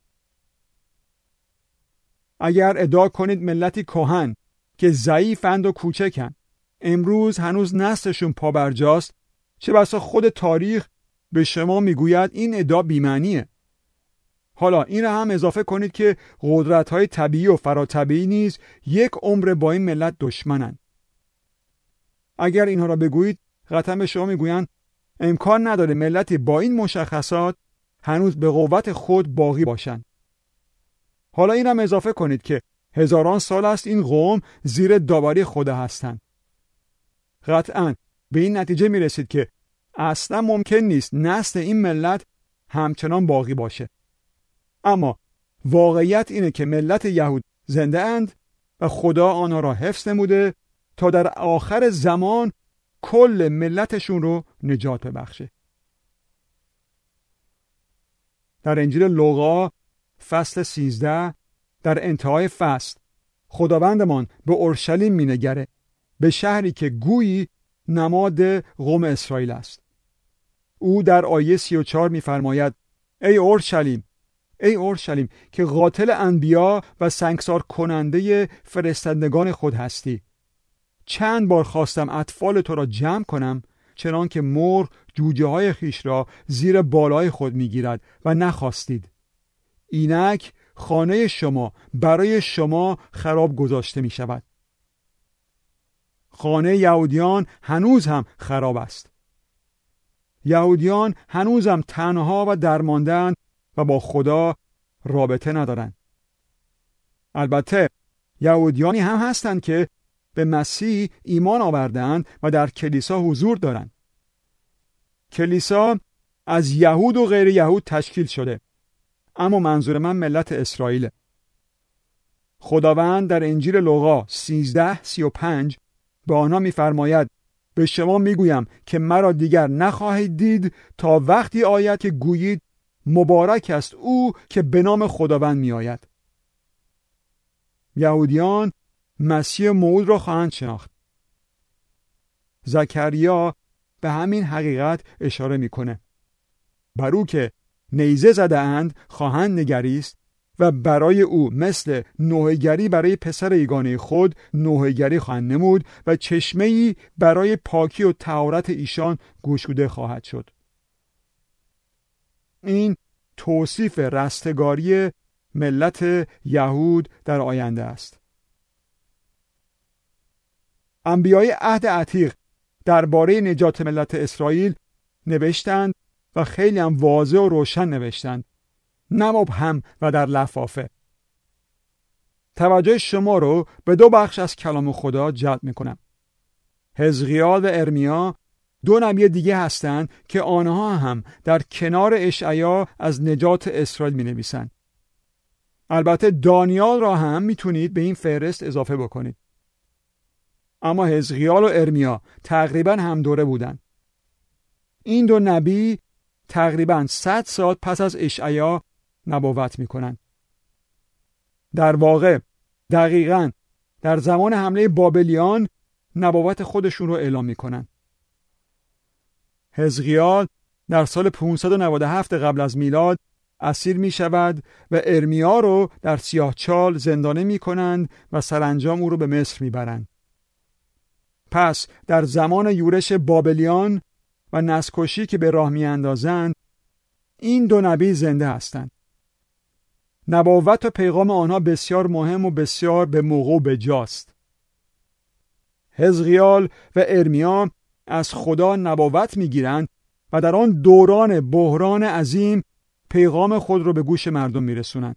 اگر ادعا کنید ملتی کهن که ضعیفند و کوچکند امروز هنوز نسلشون پابرجاست، چه بسا خود تاریخ به شما میگوید این ادعا بی‌معنیه. حالا این را هم اضافه کنید که قدرت‌های طبیعی و فراتبیعی نیز یک عمر با این ملت دشمنند. اگر اینها را بگویید قطعا به شما میگویند امکان نداره ملتی با این مشخصات هنوز به قوت خود باقی باشند. حالا این هم اضافه کنید که هزاران سال است این قوم زیر داوری خدا هستند. قطعاً به این نتیجه می رسید که اصلا ممکن نیست نسل این ملت همچنان باقی باشه. اما واقعیت اینه که ملت یهود زنده اند و خدا آنها را حفظ نموده تا در آخر زمان کل ملتشون رو نجات ببخشه. در انجیل لوقا فصل سیزده در انتهای فصل خداوندمان به اورشلیم مینگره، به شهری که گویی نماد قوم اسرائیل است. او در آیه سی و چهار می‌فرماید ای اورشلیم، ای اورشلیم که قاتل انبیا و سنگسار کننده فرستندگان خود هستی، چند بار خواستم اطفال تو را جمع کنم چنان که مور جوجه های خیش را زیر بالای خود میگیرد و نخواستید. اینک خانه شما برای شما خراب گذاشته می شود. خانه یهودیان هنوز هم خراب است. یهودیان هنوز هم تنها و درماندند و با خدا رابطه ندارند. البته یهودیانی هم هستند که به مسیح ایمان آوردند و در کلیسا حضور دارند. کلیسا از یهود و غیر یهود تشکیل شده، اما منظور من ملت اسرائیل. خداوند در انجیل لوقا سیزده سی و پنج به آنها می‌فرماید به شما میگویم که مرا دیگر نخواهید دید تا وقتی آید که گویید مبارک است او که به نام خداوند میآید. یهودیان مسیح موعود را خواهند شناخت. زکریا به همین حقیقت اشاره میکنه. بر او که نیزه زده اند خواهند نگریست و برای او مثل نوحه‌گری برای پسر یگانه خود نوحه‌گری خواهند نمود و چشمه‌ای برای پاکی و طهارت ایشان گشوده خواهد شد. این توصیف رستگاری ملت یهود در آینده است. انبیای عهد عتیق درباره نجات ملت اسرائیل نوشتند و خیلی هم واضح و روشن نوشتند، نه مبهم و در لفافه. توجه شما رو به دو بخش از کلام خدا جلب میکنم. حزقیال و ارمیا دو نبی دیگه هستند که آنها هم در کنار اشعیا از نجات اسرائیل می نویسند. البته دانیال را هم میتونید به این فهرست اضافه بکنید. اما حزقیال و ارمیا تقریبا هم دوره بودند. این دو نبی تقریبا صد سال پس از اشعیا نبوت میکنند. در واقع دقیقاً در زمان حمله بابلیان نبوت خودشون رو اعلام میکنند. حزقیال در سال پانصد و نود و هفت قبل از میلاد اسیر می شود و ارمیا رو در سیاهچال زندانی می کنند و سرانجام او رو به مصر می برند. پس در زمان یورش بابلیان و نسل‌کشی که به راه می اندازند این دو نبی زنده هستند. نبوت و پیغام آنها بسیار مهم و بسیار به موقع و به جاست. حزقیال و ارمیا از خدا نبوت می گیرند و در آن دوران بحران عظیم پیغام خود رو به گوش مردم می رسونند.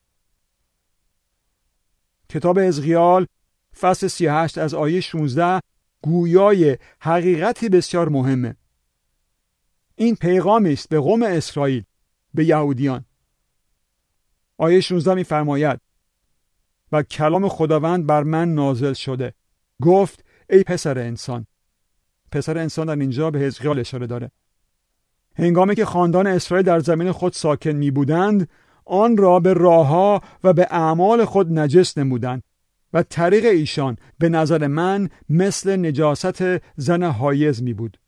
کتاب حزقیال فصل سی و هشت از آیه شانزده گویای حقیقتی بسیار مهمه. این پیغامی است به قوم اسرائیل، به یهودیان. آیه شانزده می فرماید و کلام خداوند بر من نازل شده، گفت ای پسر انسان. پسر انسان در اینجا به حزقیال اشاره داره. هنگامی که خاندان اسرائیل در زمین خود ساکن می بودند، آن را به راهها و به اعمال خود نجس نمودند و طریق ایشان به نظر من مثل نجاست زن حایض می بود.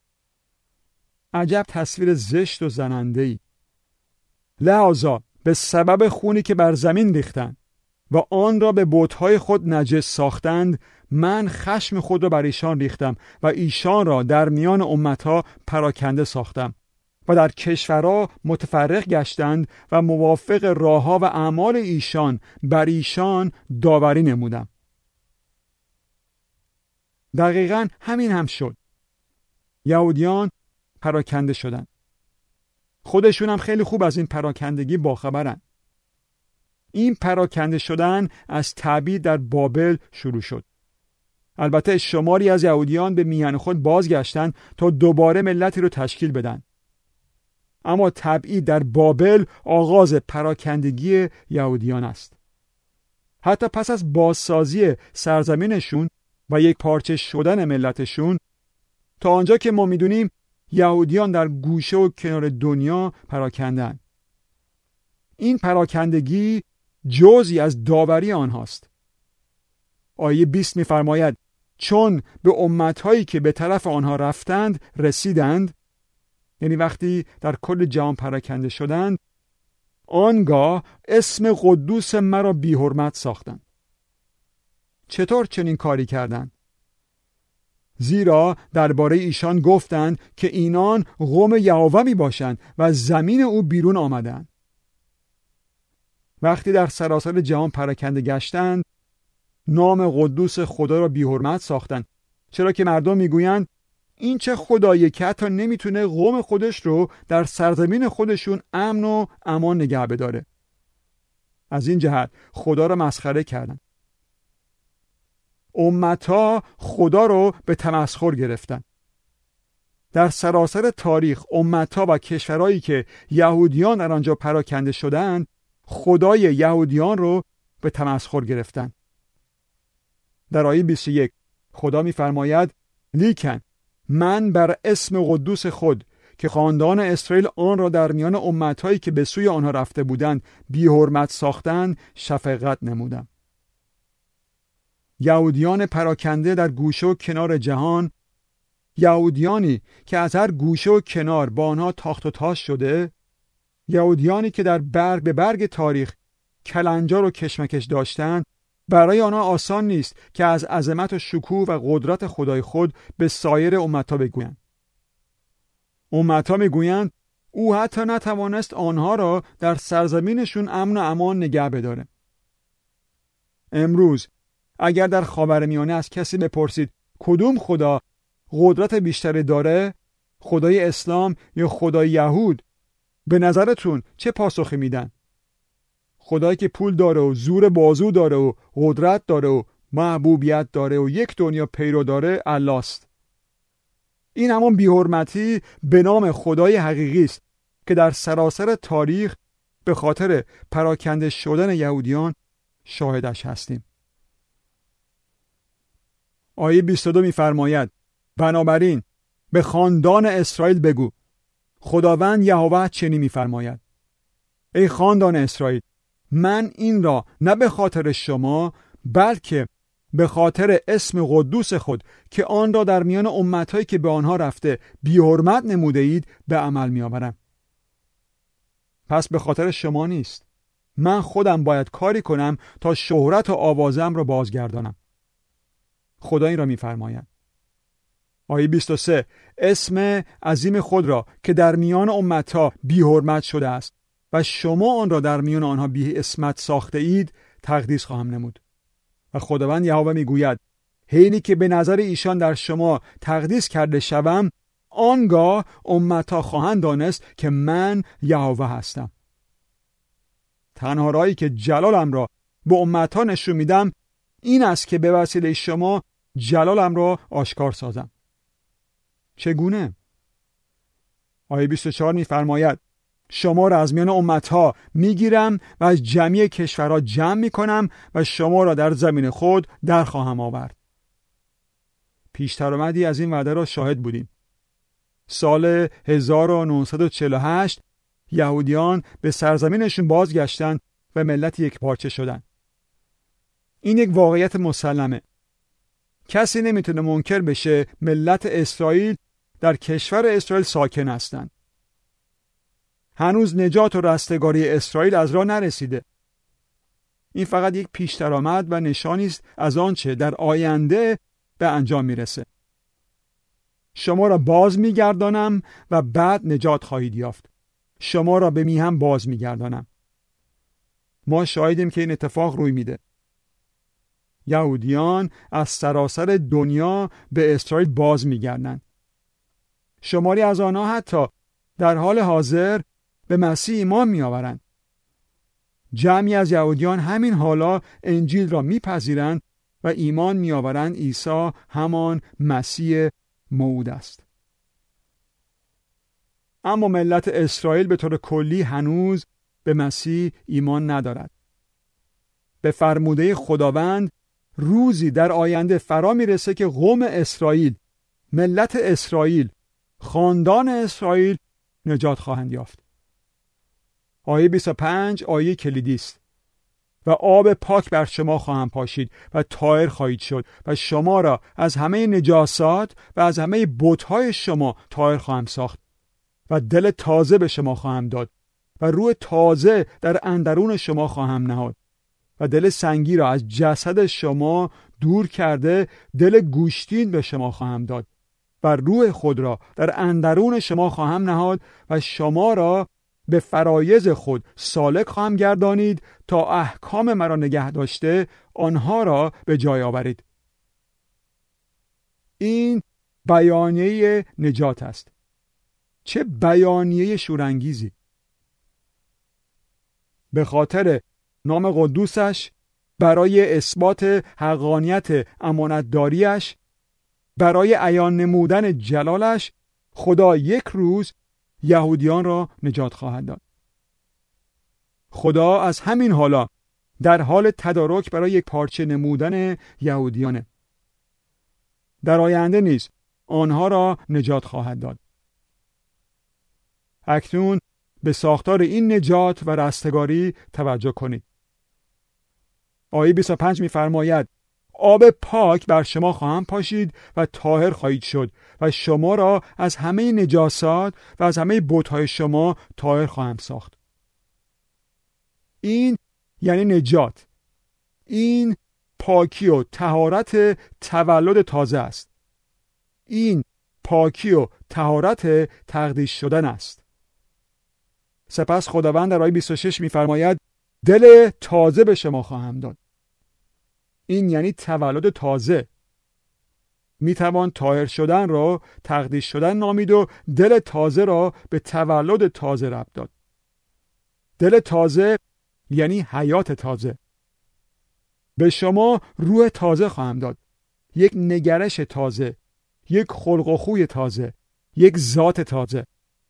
عجب تصویر زشت و زننده‌ای. لذا به سبب خونی که بر زمین ریختند و آن را به بت‌های خود نجس ساختند، من خشم خود را بر ایشان ریختم و ایشان را در میان امتها پراکنده ساختم و در کشورها متفرق گشتند و موافق راهها و اعمال ایشان بر ایشان داوری نمودم. دقیقاً همین هم شد. یهودیان پراکنده شدند. خودشون هم خیلی خوب از این پراکندگی باخبرند. این پراکنده شدن از تبعید در بابل شروع شد. البته شماری از یهودیان به میهن خود بازگشتند تا دوباره ملتی رو تشکیل بدن. اما تبعید در بابل آغاز پراکندگی یهودیان است. حتی پس از بازسازی سرزمینشون و یک پارچه شدن ملتشون، تا آنجا که ما میدونیم یهودیان در گوشه و کنار دنیا پراکندن. این پراکندگی جزئی از داوری آنهاست. آیه بیست می‌فرماید چون به امت‌هایی که به طرف آنها رفتند رسیدند، یعنی وقتی در کل جهان پراکنده شدند، آنگاه اسم قدوس مرا بی حرمت ساختند. چطور چنین کاری کردند؟ زیرا درباره ایشان گفتند که اینان قوم یهوه می باشند و از زمین او بیرون آمدند. وقتی در سراسر جهان پراکنده گشتند، نام قدوس خدا را بی حرمت ساختند، چرا که مردم میگویند این چه خدایی که حتی نمیتونه قوم خودش رو در سرزمین خودشون امن و امان نگه بداره. از این جهت خدا را مسخره کردند. امتها خدا رو به تمسخر گرفتن. در سراسر تاریخ امتها و کشورهایی که یهودیان در آنجا پراکنده شدند، خدای یهودیان رو به تمسخر گرفتن. در آیه بیست و یک خدا می‌فرماید لیکن من بر اسم قدوس خود که خاندان اسرائیل آن را در میان امتهایی که به سوی آنها رفته بودند بی حرمت ساختند شفقت نمودم. یهودیان پراکنده در گوشه و کنار جهان، یهودیانی که از هر گوشه و کنار با آنها تاخت و تاز شده، یهودیانی که در برگ به برگ تاریخ کلنجار و کشمکش داشتند، برای آنها آسان نیست که از عظمت و شکوه و قدرت خدای خود به سایر امتها بگویند. امتها میگویند او حتی نتوانست آنها را در سرزمینشون امن و امان نگه بداره. امروز اگر در خاورمیانه از کسی بپرسید کدوم خدا قدرت بیشتری داره، خدای اسلام یا خدای یهود، به نظرتون چه پاسخی میدن؟ خدایی که پول داره و زور بازو داره و قدرت داره و محبوبیت داره و یک دنیا پیرو داره الله است. این همان بی‌حرمتی به نام خدای حقیقی است که در سراسر تاریخ به خاطر پراکنده شدن یهودیان شاهدش هستیم. آیه بیست و دو می‌فرماید بنابراین به خاندان اسرائیل بگو خداوند یهوه چنین می‌فرماید ای خاندان اسرائیل، من این را نه به خاطر شما بلکه به خاطر اسم قدوس خود که آن را در میان امتهایی که به آنها رفته بی حرمت نموده اید به عمل می آورم. پس به خاطر شما نیست. من خودم باید کاری کنم تا شهرت و آوازم را بازگردانم. خدا این را می فرماید. آیه بیست و سه اسم عظیم خود را که در میان امتها بی حرمت شده است و شما آن را در میان آنها بی اسمت ساخته اید تقدیس خواهم نمود. و خداوند یهوه میگوید حینی که به نظر ایشان در شما تقدیس کرده شوم، آنگاه امتها خواهند دانست که من یهوه هستم. تنها راهی که جلالم را به امتها نشون میدم این است که به وسیله شما جلالم را آشکار سازم. چگونه؟ آیه بیست و چهار میفرماید شما را از میان امتها میگیرم و از جمعی کشورها جمع میکنم و شما را در زمین خود در خواهم آورد. پیشتر آمدی از این وعده را شاهد بودیم. سال هزار و نهصد و چهل و هشت یهودیان به سرزمینشون بازگشتند و ملت یک پارچه شدند. این یک واقعیت مسلمه. کسی نمیتونه منکر بشه ملت اسرائیل در کشور اسرائیل ساکن هستند. هنوز نجات و رستگاری اسرائیل از راه نرسیده. این فقط یک پیش درآمد و نشانی است از آنچه در آینده به انجام میرسه. شما را باز میگردانم و بعد نجات خواهید یافت. شما را به میهم باز میگردانم. ما شاهدیم که این اتفاق روی میده. یهودیان از سراسر دنیا به اسرائیل باز میگردند. شماری از آنها حتی در حال حاضر به مسیح ایمان می آورند. جمعی از یهودیان همین حالا انجیل را میپذیرند و ایمان میآورند عیسی همان مسیح موعود است. اما ملت اسرائیل به طور کلی هنوز به مسیح ایمان ندارد. به فرموده خداوند روزی در آینده فرا میرسه که قوم اسرائیل، ملت اسرائیل، خاندان اسرائیل نجات خواهند یافت. آیه بیست و پنج آیه کلیدی است. و آب پاک بر شما خواهم پاشید و طاهر خواهید شد و شما را از همه نجاسات و از همه بت‌های شما طاهر خواهم ساخت و دل تازه به شما خواهم داد و روح تازه در اندرون شما خواهم نهاد و دل سنگی را از جسد شما دور کرده دل گوشتین به شما خواهم داد و روح خود را در اندرون شما خواهم نهاد و شما را به فرایض خود سالک خواهم گردانید تا احکام مرا نگه داشته آنها را به جای آورید. این بیانیه نجات است. چه بیانیه شورانگیزی! به خاطر نام قدوسش، برای اثبات حقانیت امانتداریش، برای عیان نمودن جلالش، خدا یک روز یهودیان را نجات خواهد داد. خدا از همین حالا در حال تدارک برای یک پارچه نمودن یهودیانه. در آینده نیز آنها را نجات خواهد داد. اکنون به ساختار این نجات و رستگاری توجه کنید. آیه بیست و پنج می‌فرماید آب پاک بر شما خواهم پاشید و طاهر خواهید شد و شما را از همه نجاسات و از همه بت‌های شما طاهر خواهم ساخت. این یعنی نجات. این پاکی و طهارت تولد تازه است. این پاکی و طهارت تقدیس شدن است. سپس خداوند در آیه بیست و شش می‌فرماید دل تازه به شما خواهم داد. این یعنی تولد تازه. میتوان طاهر شدن را تقدیس شدن نامید و دل تازه را به تولد تازه ربط داد. دل تازه یعنی حیات تازه. به شما روح تازه خواهم داد. یک نگرش تازه، یک خلق و خوی تازه، یک ذات تازه.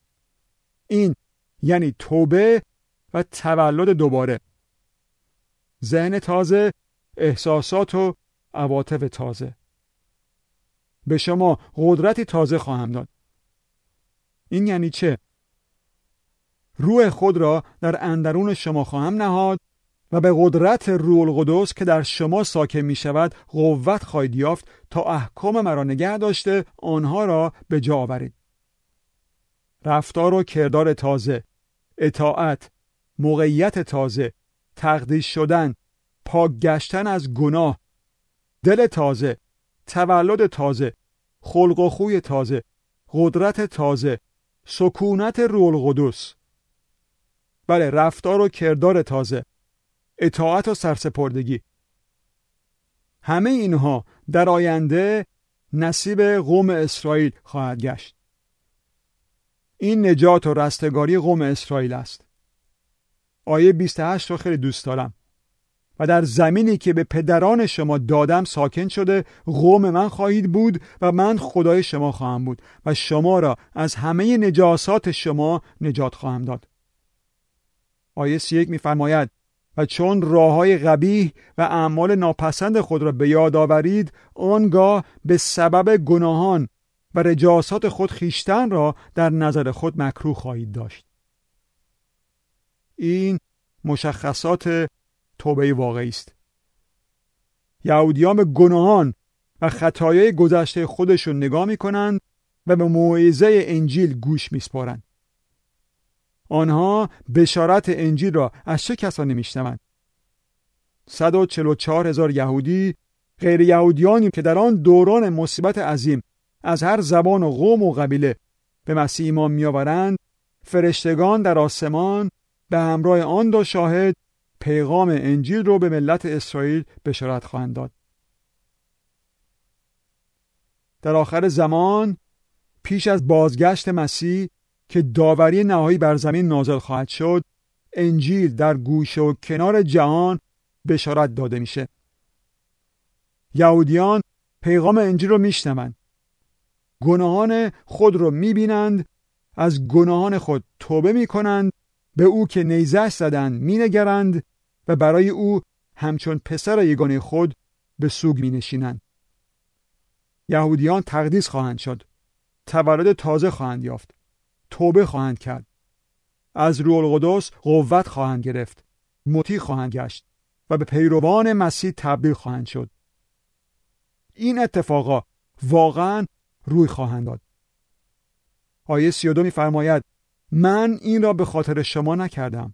این یعنی توبه و تولد دوباره. ذهن تازه، احساسات و عواطف تازه. به شما قدرتی تازه خواهم داد. این یعنی چه؟ روح خود را در اندرون شما خواهم نهاد و به قدرت روح القدس که در شما ساکن می شود قوت خواهید یافت تا احکام مرا نگه داشته آنها را به جا آورید. رفتار و کردار تازه، اطاعت، موقعیت تازه، تقدیس شدن، پاک گشتن از گناه، دل تازه، تولد تازه، خلق و خوی تازه، قدرت تازه، سکونت روح القدس. بله، رفتار و کردار تازه، اطاعت و سرسپردگی. همه اینها در آینده نصیب قوم اسرائیل خواهد گشت. این نجات و رستگاری قوم اسرائیل است. آیه بیست و هشت رو خیلی دوست دارم. و در زمینی که به پدران شما دادم ساکن شده قوم من خواهید بود و من خدای شما خواهم بود و شما را از همه نجاسات شما نجات خواهم داد. آیه سی و یک می‌فرماید و چون راه‌های قبیح و اعمال ناپسند خود را به یاد آورید آنگاه به سبب گناهان و رجاسات خود خیشتن را در نظر خود مکروه خواهید داشت. این مشخصات توبه واقعی است. یهودیان به گناهان و خطایای گذشته خودشون نگاه می‌کنند و به موعظه انجیل گوش می‌سپارند. آنها بشارت انجیل را از چه کسانی میشنوند؟ صد و چهل و چهار هزار یهودی، غیر یهودیانی که در آن دوران مصیبت عظیم از هر زبان و قوم و قبیله به مسیح ایمان میآورند، فرشتگان در آسمان به همراه آن دو شاهد پیغام انجیل رو به ملت اسرائیل بشارت خواهند داد. در آخر زمان پیش از بازگشت مسیح که داوری نهایی بر زمین نازل خواهد شد، انجیل در گوشه و کنار جهان بشارت داده میشه. یهودیان پیغام انجیل رو میشنوند، گناهان خود رو میبینند، از گناهان خود توبه میکنند، به او که نیزه زدند مینگرند و برای او همچون پسر یگانه خود به سوگ مینشینند. یهودیان تقدیس خواهند شد، تولد تازه خواهند یافت، توبه خواهند کرد، از روح القدس قوت خواهند گرفت، مطیع خواهند گشت و به پیروان مسیح تبدیل خواهند شد. این اتفاقا واقعا روی خواهند داد. آیه سی و دو می‌فرماید من این را به خاطر شما نکردم.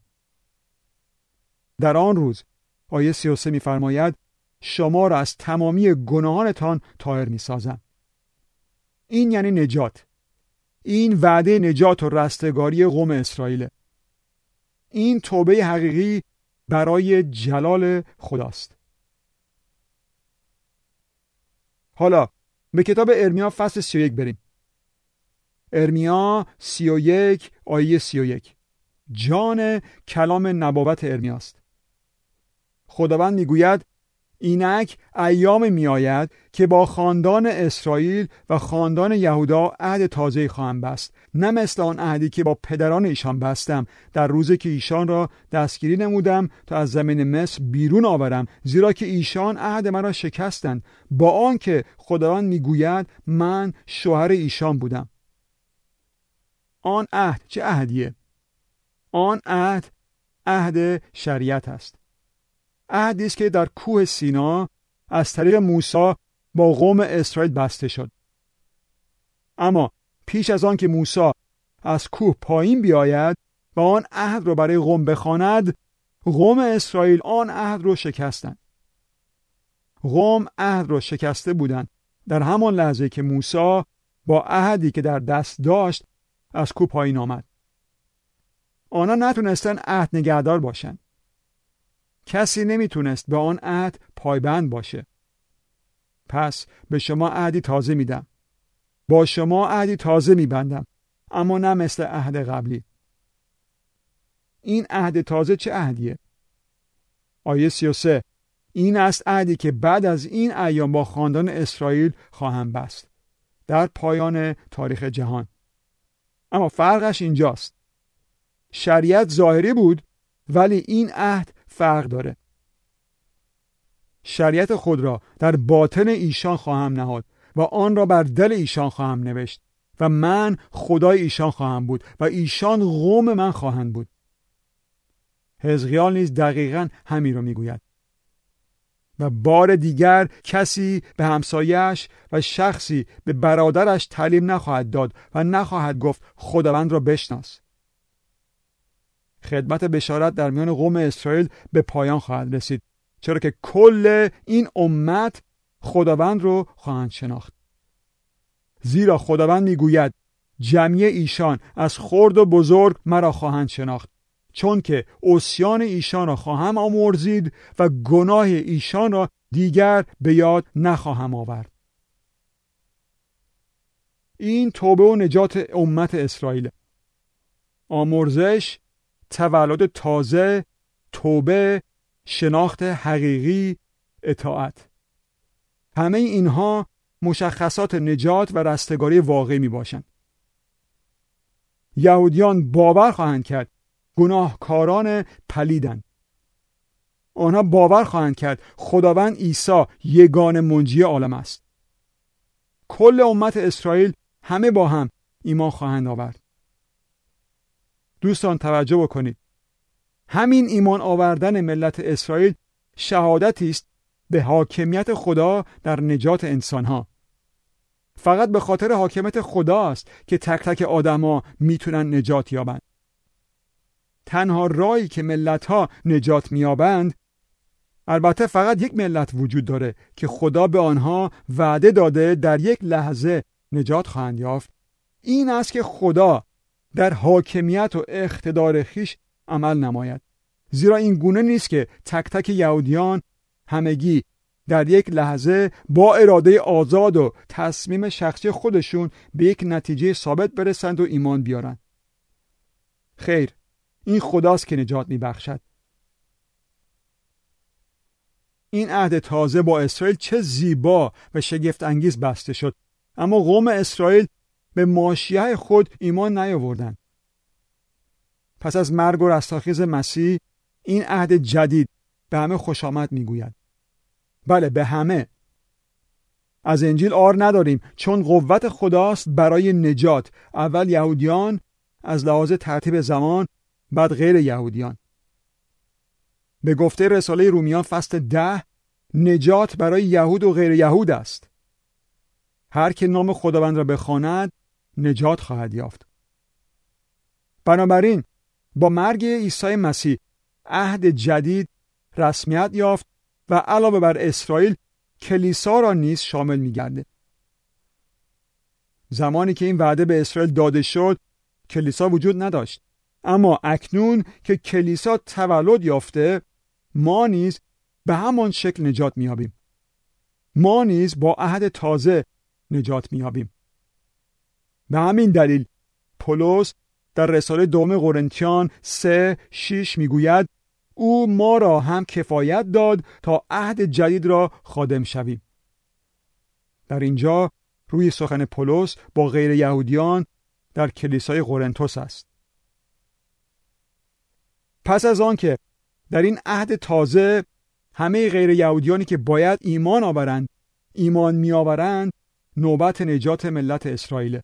در آن روز آیه سی و سه می‌فرماید شما را از تمامی گناهانتان طاهر می‌سازم. این یعنی نجات. این وعده نجات و رستگاری قوم اسرائیل. این توبه حقیقی برای جلال خداست. حالا به کتاب ارمیا فصل سی و یک بریم. ارمیا سی و یک آیه سی و یک جان کلام نبوت ارمیاست. خداوند میگوید اینک ایام میآید که با خاندان اسرائیل و خاندان یهودا عهد تازه‌ای خواهم بست، نه مثل آن عهدی که با پدران ایشان بستم در روزی که ایشان را دستگیری نمودم تا از زمین مصر بیرون آورم، زیرا که ایشان عهد مرا شکستند، با آنکه خداوند میگوید من شوهر ایشان بودم. آن عهد چه عهدیه؟ آن عهد عهد شریعت است. عهدی است که در کوه سینا از طریق موسی با قوم اسرائیل بسته شد. اما پیش از آن که موسی از کوه پایین بیاید و آن عهد رو برای قوم بخواند، قوم اسرائیل آن عهد رو شکستند. قوم عهد رو شکسته بودند در همان لحظه که موسی با عهدی که در دست داشت از کوه پایین آمد. آنها نتونستن عهد نگهدار باشند. کسی نمیتونست به آن عهد پایبند باشه. پس به شما عهدی تازه میدم. با شما عهدی تازه میبندم، اما نه مثل عهد قبلی. این عهد تازه چه عهدیه؟ آیه سی و سه این است عهدی که بعد از این ایام با خاندان اسرائیل خواهم بست در پایان تاریخ جهان. اما فرقش اینجاست. شریعت ظاهری بود، ولی این عهد فرق داره. شریعت خود را در باطن ایشان خواهم نهاد و آن را بر دل ایشان خواهم نوشت و من خدای ایشان خواهم بود و ایشان قوم من خواهند بود. حزقیال نیز دقیقاً همین را میگوید. و بار دیگر کسی به همسایه‌اش و شخصی به برادرش تعلیم نخواهد داد و نخواهد گفت خداوند را بشناس. خدمت بشارت در میان قوم اسرائیل به پایان خواهد رسید، چرا که کل این امت خداوند رو خواهند شناخت. زیرا خداوند میگوید جمعی ایشان از خرد و بزرگ مرا خواهند شناخت، چون که عصیان ایشان را خواهم آمرزید و گناه ایشان را دیگر به یاد نخواهم آورد. این توبه و نجات امت اسرائیل. آمرزش، تولد تازه، توبه، شناخت حقیقی، اطاعت. همه اینها مشخصات نجات و رستگاری واقعی می باشند. یهودیان باور خواهند کرد گناهکاران پلیدند. آنها باور خواهند کرد خداوند عیسی یگانه منجی عالم است. کل امت اسرائیل همه با هم ایمان خواهند آورد. دوستان توجه بکنید. همین ایمان آوردن ملت اسرائیل شهادتی است به حاکمیت خدا در نجات انسانها. فقط به خاطر حاکمیت خدا است که تک تک آدم‌ها میتونن نجات یابند. تنها راهی که ملت‌ها نجات میابند، البته فقط یک ملت وجود داره که خدا به آنها وعده داده در یک لحظه نجات خواهند یافت، این است که خدا در حاکمیت و اقتدار خیش عمل نماید. زیرا این گونه نیست که تک تک یهودیان همگی در یک لحظه با اراده آزاد و تصمیم شخصی خودشون به یک نتیجه ثابت برسند و ایمان بیارند. خیر، این خداست که نجات میبخشد. این عهد تازه با اسرائیل چه زیبا و شگفت انگیز بسته شد، اما قوم اسرائیل به ماشیه خود ایمان نیاوردند. پس از مرگ و رستاخیز مسیح این عهد جدید به همه خوش آمد میگوید. بله، به همه. از انجیل عار نداریم، چون قوت خداست برای نجات، اول یهودیان از لحاظ ترتیب زمان، بعد غیر یهودیان. به گفته رساله رومیان فصل ده، نجات برای یهود و غیر یهود است. هر که نام خداوند را بخواند نجات خواهد یافت. بنابراین با مرگ عیسی مسیح عهد جدید رسمیت یافت و علاوه بر اسرائیل کلیسا را نیز شامل می‌گردد. زمانی که این وعده به اسرائیل داده شد کلیسا وجود نداشت، اما اکنون که کلیسا تولد یافته ما نیز به همان شکل نجات می‌یابیم. ما نیز با عهد تازه نجات می‌یابیم. به همین دلیل پولس در رساله دوم قرنتیان سه شش میگوید او ما را هم کفایت داد تا عهد جدید را خادم شویم. در اینجا روی سخن پولس با غیر یهودیان در کلیسای قرنتوس است. پس از آن که در این عهد تازه همه غیر یهودیانی که باید ایمان آورند ایمان می آورند، نوبت نجات ملت اسرائیل.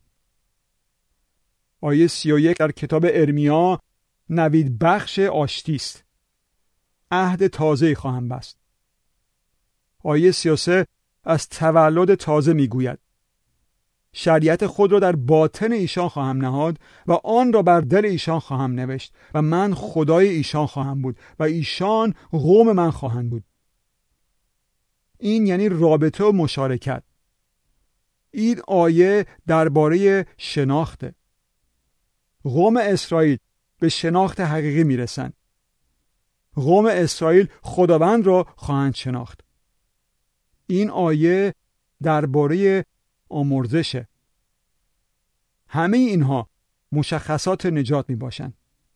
آیه سی و یک در کتاب ارمیا نوید بخش آشتی است. عهد تازه خواهم بست. آیه سی و سه از تولد تازه می گوید. شریعت خود را در باطن ایشان خواهم نهاد و آن را بر دل ایشان خواهم نوشت و من خدای ایشان خواهم بود و ایشان قوم من خواهند بود. این یعنی رابطه و مشارکت. این آیه درباره شناخته. قوم اسرائیل به شناخت حقیقی میرسند. قوم اسرائیل خداوند را خواهند شناخت. این آیه درباره آمرزشه. همه اینها مشخصات نجات می باشند.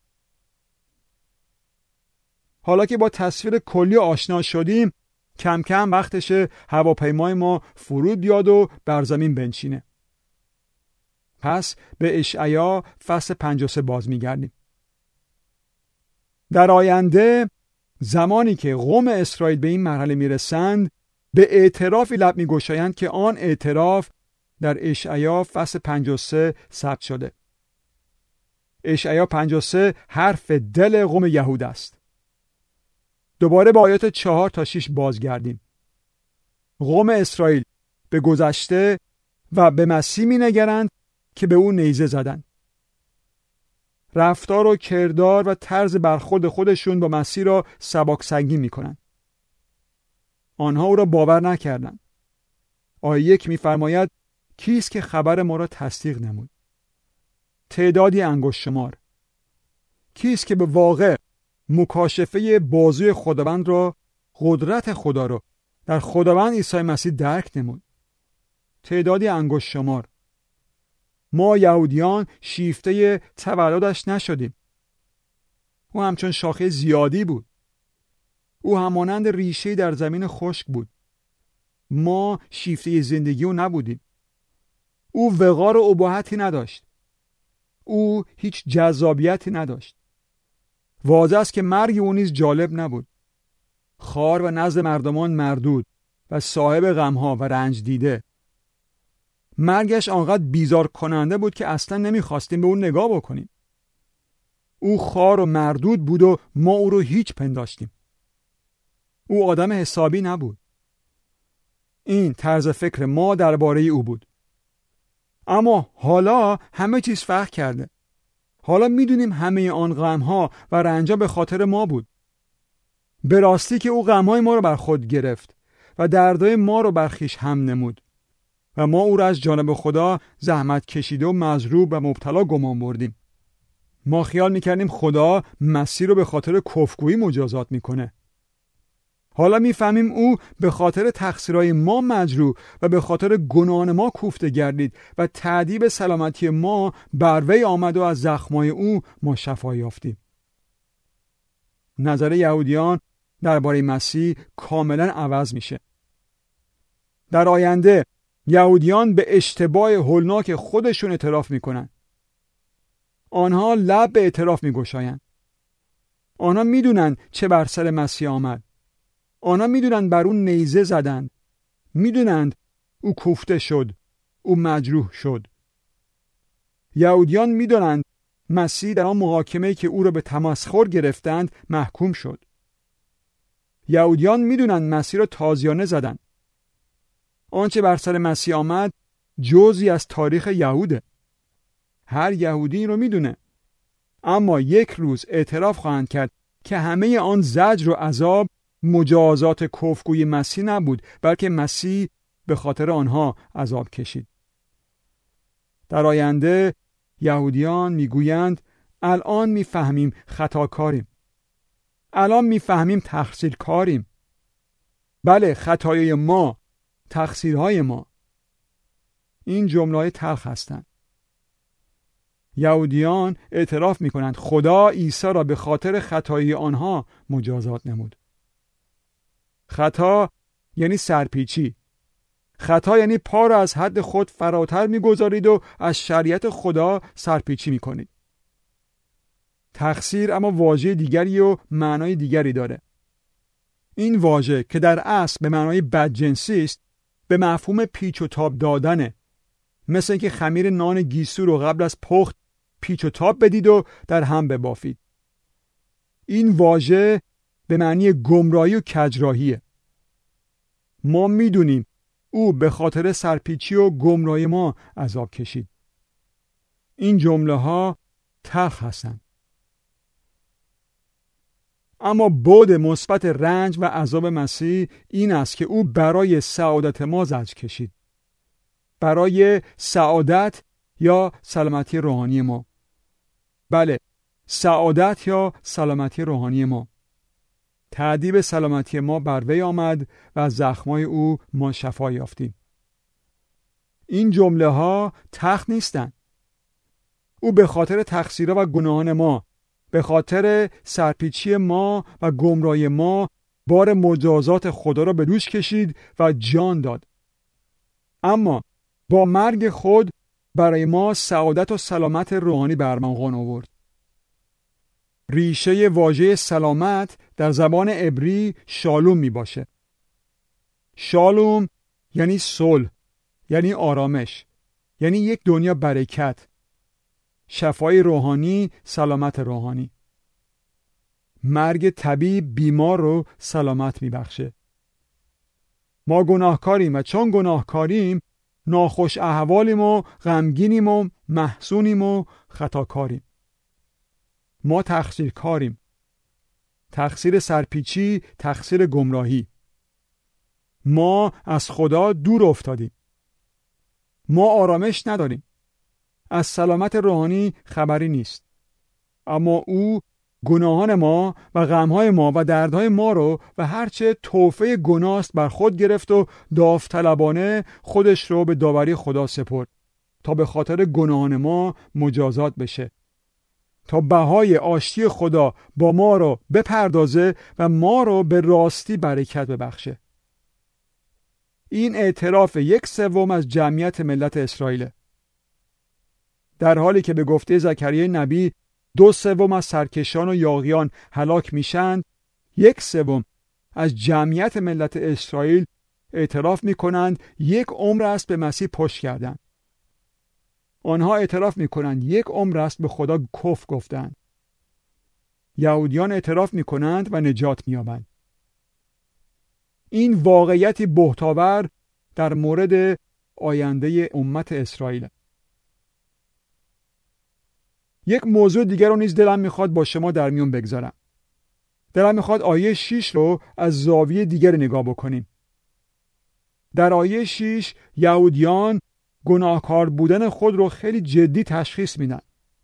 حالا که با تصویر کلی آشنا شدیم، کم کم وقتشه هواپیمای ما فرود بیاد و بر زمین بنشینه. پس به اشعیا فصل پنجاه و سه باز می گردیم. در آینده زمانی که قوم اسرائیل به این مرحله می رسند، به اعترافی لب می گشایند که آن اعتراف در اشعیا فصل پنجاه و سه ثبت شده. اشعیا پنجاه و سه حرف دل قوم یهود است. دوباره با آیات چهار تا شش بازگردیم. قوم اسرائیل به گذشته و به مسیح می نگرند که به او نیزه زدند. رفتار و کردار و طرز برخورد خودشون با مسیح را سبک سنگین می کنند. آنها او را باور نکردند. آیه یک می فرماید کیست که خبر ما را تصدیق نمود؟ تعدادی انگشت شمار. کیست که به واقع مکاشفه بازوی خداوند را، قدرت خدا را در خداوند عیسی مسیح درک نمود؟ تعدادی انگشت شمار. ما یهودیان شیفته تولدش نشدیم. او همچون شاخه زیادی بود. او همانند ریشه در زمین خشک بود. ما شیفته زندگی او نبودیم. او وقار و اباحتی نداشت. او هیچ جذابیتی نداشت. واضح است که مرگ او نیز جالب نبود. خوار و نزد مردمان مردود و صاحب غمها و رنج دیده. مرگش آنقدر بیزار کننده بود که اصلا نمیخواستیم به اون نگاه بکنیم. او خوار و مردود بود و ما او رو هیچ پنداشتیم. او آدم حسابی نبود. این طرز فکر ما درباره او بود. اما حالا همه چیز فرق کرده. حالا میدونیم همه آن غمها و رنجا به خاطر ما بود. به راستی که او غمهای ما رو بر خود گرفت و دردهای ما رو بر خویش هم نمود و ما او را از جانب خدا زحمت کشیده و مضروب و مبتلا گمان بردیم. ما خیال میکردیم خدا مسیح رو به خاطر کفرگویی مجازات میکنه. حالا میفهمیم او به خاطر تقصیرهای ما مجروح و به خاطر گناهان ما کوفته گردید و تعذیب سلامتی ما بر وی آمد و از زخمای او ما شفا یافتیم. نظر یهودیان درباره مسیح کاملا عوض میشه. در آینده یهودیان به اشتباه هولناک خودشون اعتراف میکنن. آنها لب به اعتراف میگشایند. آنها میدونن چه بر سر مسیح آمد. آنها میدونن بر اون نیزه زدند. میدونند او کوفته شد. او مجروح شد. یهودیان میدونند مسیح در آن محاکمه‌ای که او را به تمسخر گرفتند محکوم شد. یهودیان میدونند مسیح را تازیانه زدند. آنچه بر سر مسیح آمد جزئی از تاریخ یهوده. هر یهودی این رو میدونه. اما یک روز اعتراف خواهند کرد که همه آن زجر و عذاب مجازات کفرگوی مسیح نبود، بلکه مسیح به خاطر آنها عذاب کشید. در آینده یهودیان میگویند الان میفهمیم خطاکاریم. الان میفهمیم تقصیرکاریم. بله، خطایای ما، تقصیرهای ما. این جمله‌های تلخ هستند. یهودیان اعتراف میکنند خدا عیسی را به خاطر خطای آنها مجازات نمود. خطا یعنی سرپیچی. خطا یعنی پا را از حد خود فراتر میگذارید و از شریعت خدا سرپیچی میکنید. تقصیر اما واژه دیگری و معنای دیگری داره. این واژه که در اصل به معنای بدجنسی است، به مفهوم پیچ و تاب دادنه. مثل اینکه خمیر نان گیسو رو قبل از پخت پیچ و تاب بدید و در هم ببافید. این واژه به معنی گمراهی و کجراهیه. ما میدونیم او به خاطر سرپیچی و گمراهی ما عذاب کشید. این جمله ها تلخ هستند. اما بعد مثبت رنج و عذاب مسیح این است که او برای سعادت ما زجر کشید. برای سعادت یا سلامتی روحانی ما. بله، سعادت یا سلامتی روحانی ما. تأدیب سلامتی ما بر وی آمد و از زخمای او ما شفا یافتیم. این جمله ها تلخ نیستند. او به خاطر تقصیرها و گناهان ما، به خاطر سرپیچی ما و گمراهی ما بار مجازات خدا را به دوش کشید و جان داد. اما با مرگ خود برای ما سعادت و سلامت روحانی به ارمغان آورد. ریشه واژه سلامت در زبان عبری شالوم می باشه. شالوم یعنی صلح، یعنی آرامش، یعنی یک دنیا برکت، شفای روحانی، سلامت روحانی. مرگ طبیب بیمار رو سلامت می بخشه. ما گناهکاریم و چون گناهکاریم ناخوش احوالیم و غمگینیم و محزونیم و خطاکاریم. ما تقصیر کاریم. تقصیر سرپیچی، تقصیر گمراهی. ما از خدا دور افتادیم. ما آرامش نداریم. از سلامت روحانی خبری نیست. اما او گناهان ما و غمهای ما و دردهای ما رو و هرچه توفه گناه است بر خود گرفت و داوطلبانه خودش رو به داوری خدا سپرد تا به خاطر گناهان ما مجازات بشه، تا بهای آشتی خدا با ما رو بپردازه و ما رو به راستی برکت ببخشه. این اعتراف یک سوم از جمعیت ملت اسرائیل. در حالی که به گفته زکریا نبی دو سوم از سرکشان و یاغیان هلاک میشن، یک سوم از جمعیت ملت اسرائیل اعتراف میکنند یک عمر است به مسیح پشت کردند. آنها اعتراف میکنند یک عمر است به خدا کفر گفتند. یهودیان اعتراف میکنند و نجات مییابند. این واقعیتی بهتاور در مورد آینده امت اسرائیل. یک موضوع دیگر رو نیز دلم میخواد با شما در میون بگذارم. دلم میخواد آیه شش رو از زاویه دیگر نگاه بکنیم. در آیه شش یهودیان گناهکار بودن خود رو خیلی جدی تشخیص میدن.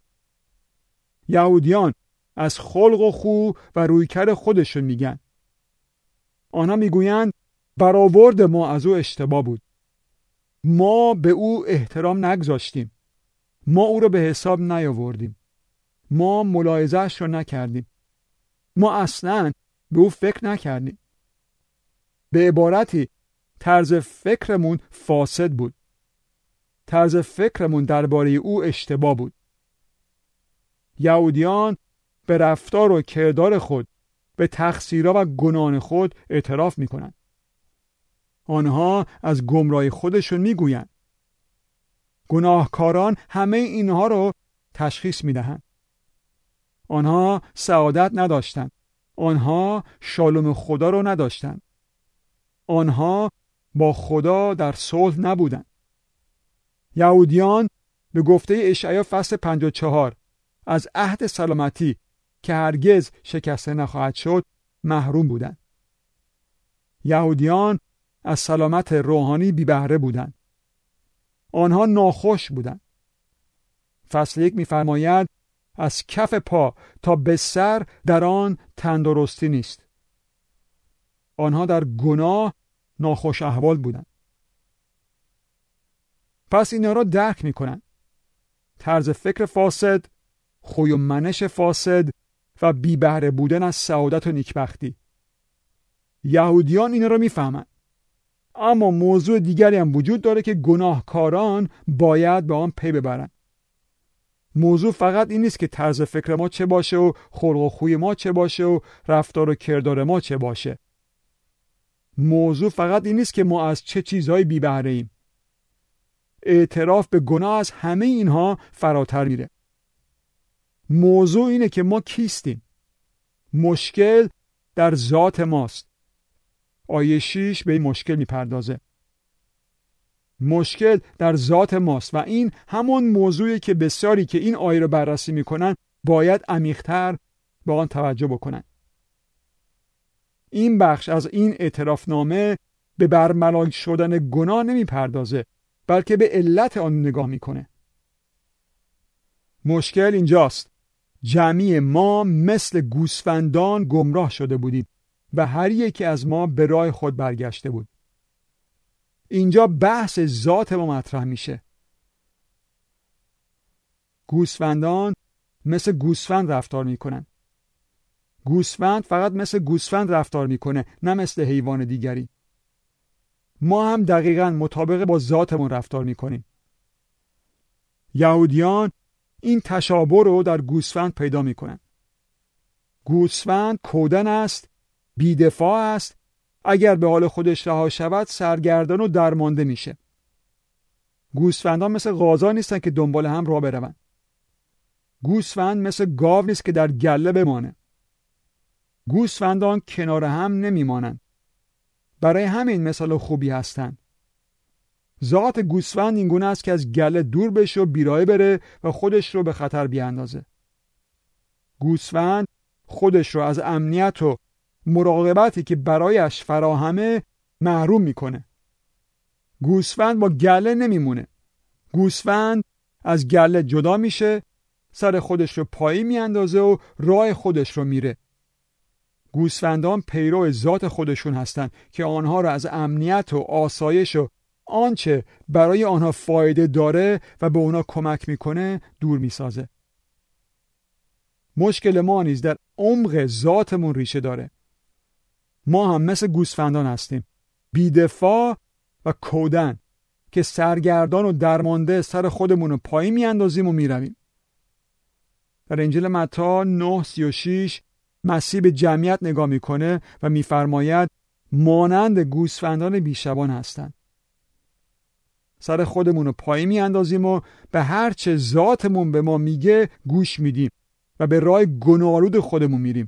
یهودیان از خلق و خو و رویکرد خودشون میگن. آنها میگویند برآورد ما از او اشتباه بود. ما به او احترام نگذاشتیم. ما او رو به حساب نیاوردیم. ما ملاحظه‌اش رو نکردیم. ما اصلاً به او فکر نکردیم. به عبارتی طرز فکرمون فاسد بود. طرز فکرمون درباره او اشتباه بود. یهودیان به رفتار و کردار خود، به تقصیرها و گناهان خود اعتراف میکنند. آنها از گمراهی خودشون میگویند. گناهکاران همه اینها رو تشخیص میدهند. آنها سعادت نداشتند. آنها شالوم خدا رو نداشتند. آنها با خدا در صلح نبودند. یهودیان به گفته اشعیا فصل پنجاه و چهار از عهد سلامتی که هرگز شکسته نخواهد شد محروم بودند. یهودیان از سلامت روحانی بی بهره بودند. آنها ناخوش بودند. فصل یک می‌فرماید از کف پا تا به سر در آن تندرستی نیست. آنها در گناه ناخوش احوال بودند. پس اینا را درک می‌کنند. طرز فکر فاسد، خوی و منش فاسد و بی بهره بودن از سعادت و نیکبختی. یهودیان اینا را می‌فهمند. اما موضوع دیگری هم وجود داره که گناهکاران باید به آن پی ببرند. موضوع فقط این نیست که طرز فکر ما چه باشه و خلق و خوی ما چه باشه و رفتار و کردار ما چه باشه. موضوع فقط این نیست که ما از چه چیزهایی بی بهره ایم. اعتراف به گناه از همه اینها فراتر میره. موضوع اینه که ما کیستیم. مشکل در ذات ماست. آیه شش به این مشکل میپردازه. مشکل در ذات ماست و این همون موضوعی که بسیاری که این آیه رو بررسی میکنن باید عمیق‌تر به آن توجه بکنن. این بخش از این اعترافنامه به برملا شدن گناه نمیپردازه، بلکه به علت آن نگاه میکنه. مشکل اینجاست. جمعی ما مثل گوسفندان گمراه شده بودیم و هر یکی از ما به راه خود برگشته بود. اینجا بحث ذات ما مطرح میشه. گوسفندان مثل گوسفند رفتار میکنن. گوسفند فقط مثل گوسفند رفتار میکنه، نه مثل حیوان دیگری. ما هم دقیقاً مطابق با ذاتمون رفتار میکنیم. یهودیان این تشابه رو در گوسفند پیدا میکنن. گوسفند کودن است، بی‌دفاع است، اگر به حال خودش رها شود سرگردان و درمانده میشه. گوسفندان مثل غازا نیستن که دنبال هم راه برون. گوسفند مثل گاو نیست که در گله بمانه. گوسفندان کنار هم نمیمانند. برای همین مثال خوبی هستند. ذات گوسفند این گونه است که از گله دور بشه و بیراه بره و خودش رو به خطر بیاندازه. گوسفند خودش رو از امنیت و مراقبتی که برایش فراهمه محروم میکنه. گوسفند با گله نمیمونه. گوسفند از گله جدا میشه، سر خودش رو پایین میاندازه و راه خودش رو میره. گوسفندان پیرو ذات خودشون هستند که آنها را از امنیت و آسایش و آنچه برای آنها فایده داره و به آنها کمک میکنه دور میسازه. مشکل ما نیز در عمق ذاتمون ریشه داره. ما هم مثل گوسفندان هستیم، بی‌دفاع و کودن که سرگردان و درمانده سر خودمون رو پایین میاندازیم و میرویم. در انجیل متی نه سی و شش مسیح به جمعیت نگاه میکنه و میفرماید مانند گوسفندان بیشبان هستند. سر خودمون رو پایین میاندازیم و به هر چه ذاتمون به ما میگه گوش میدیم و به راه گناه‌آلود خودمون میریم.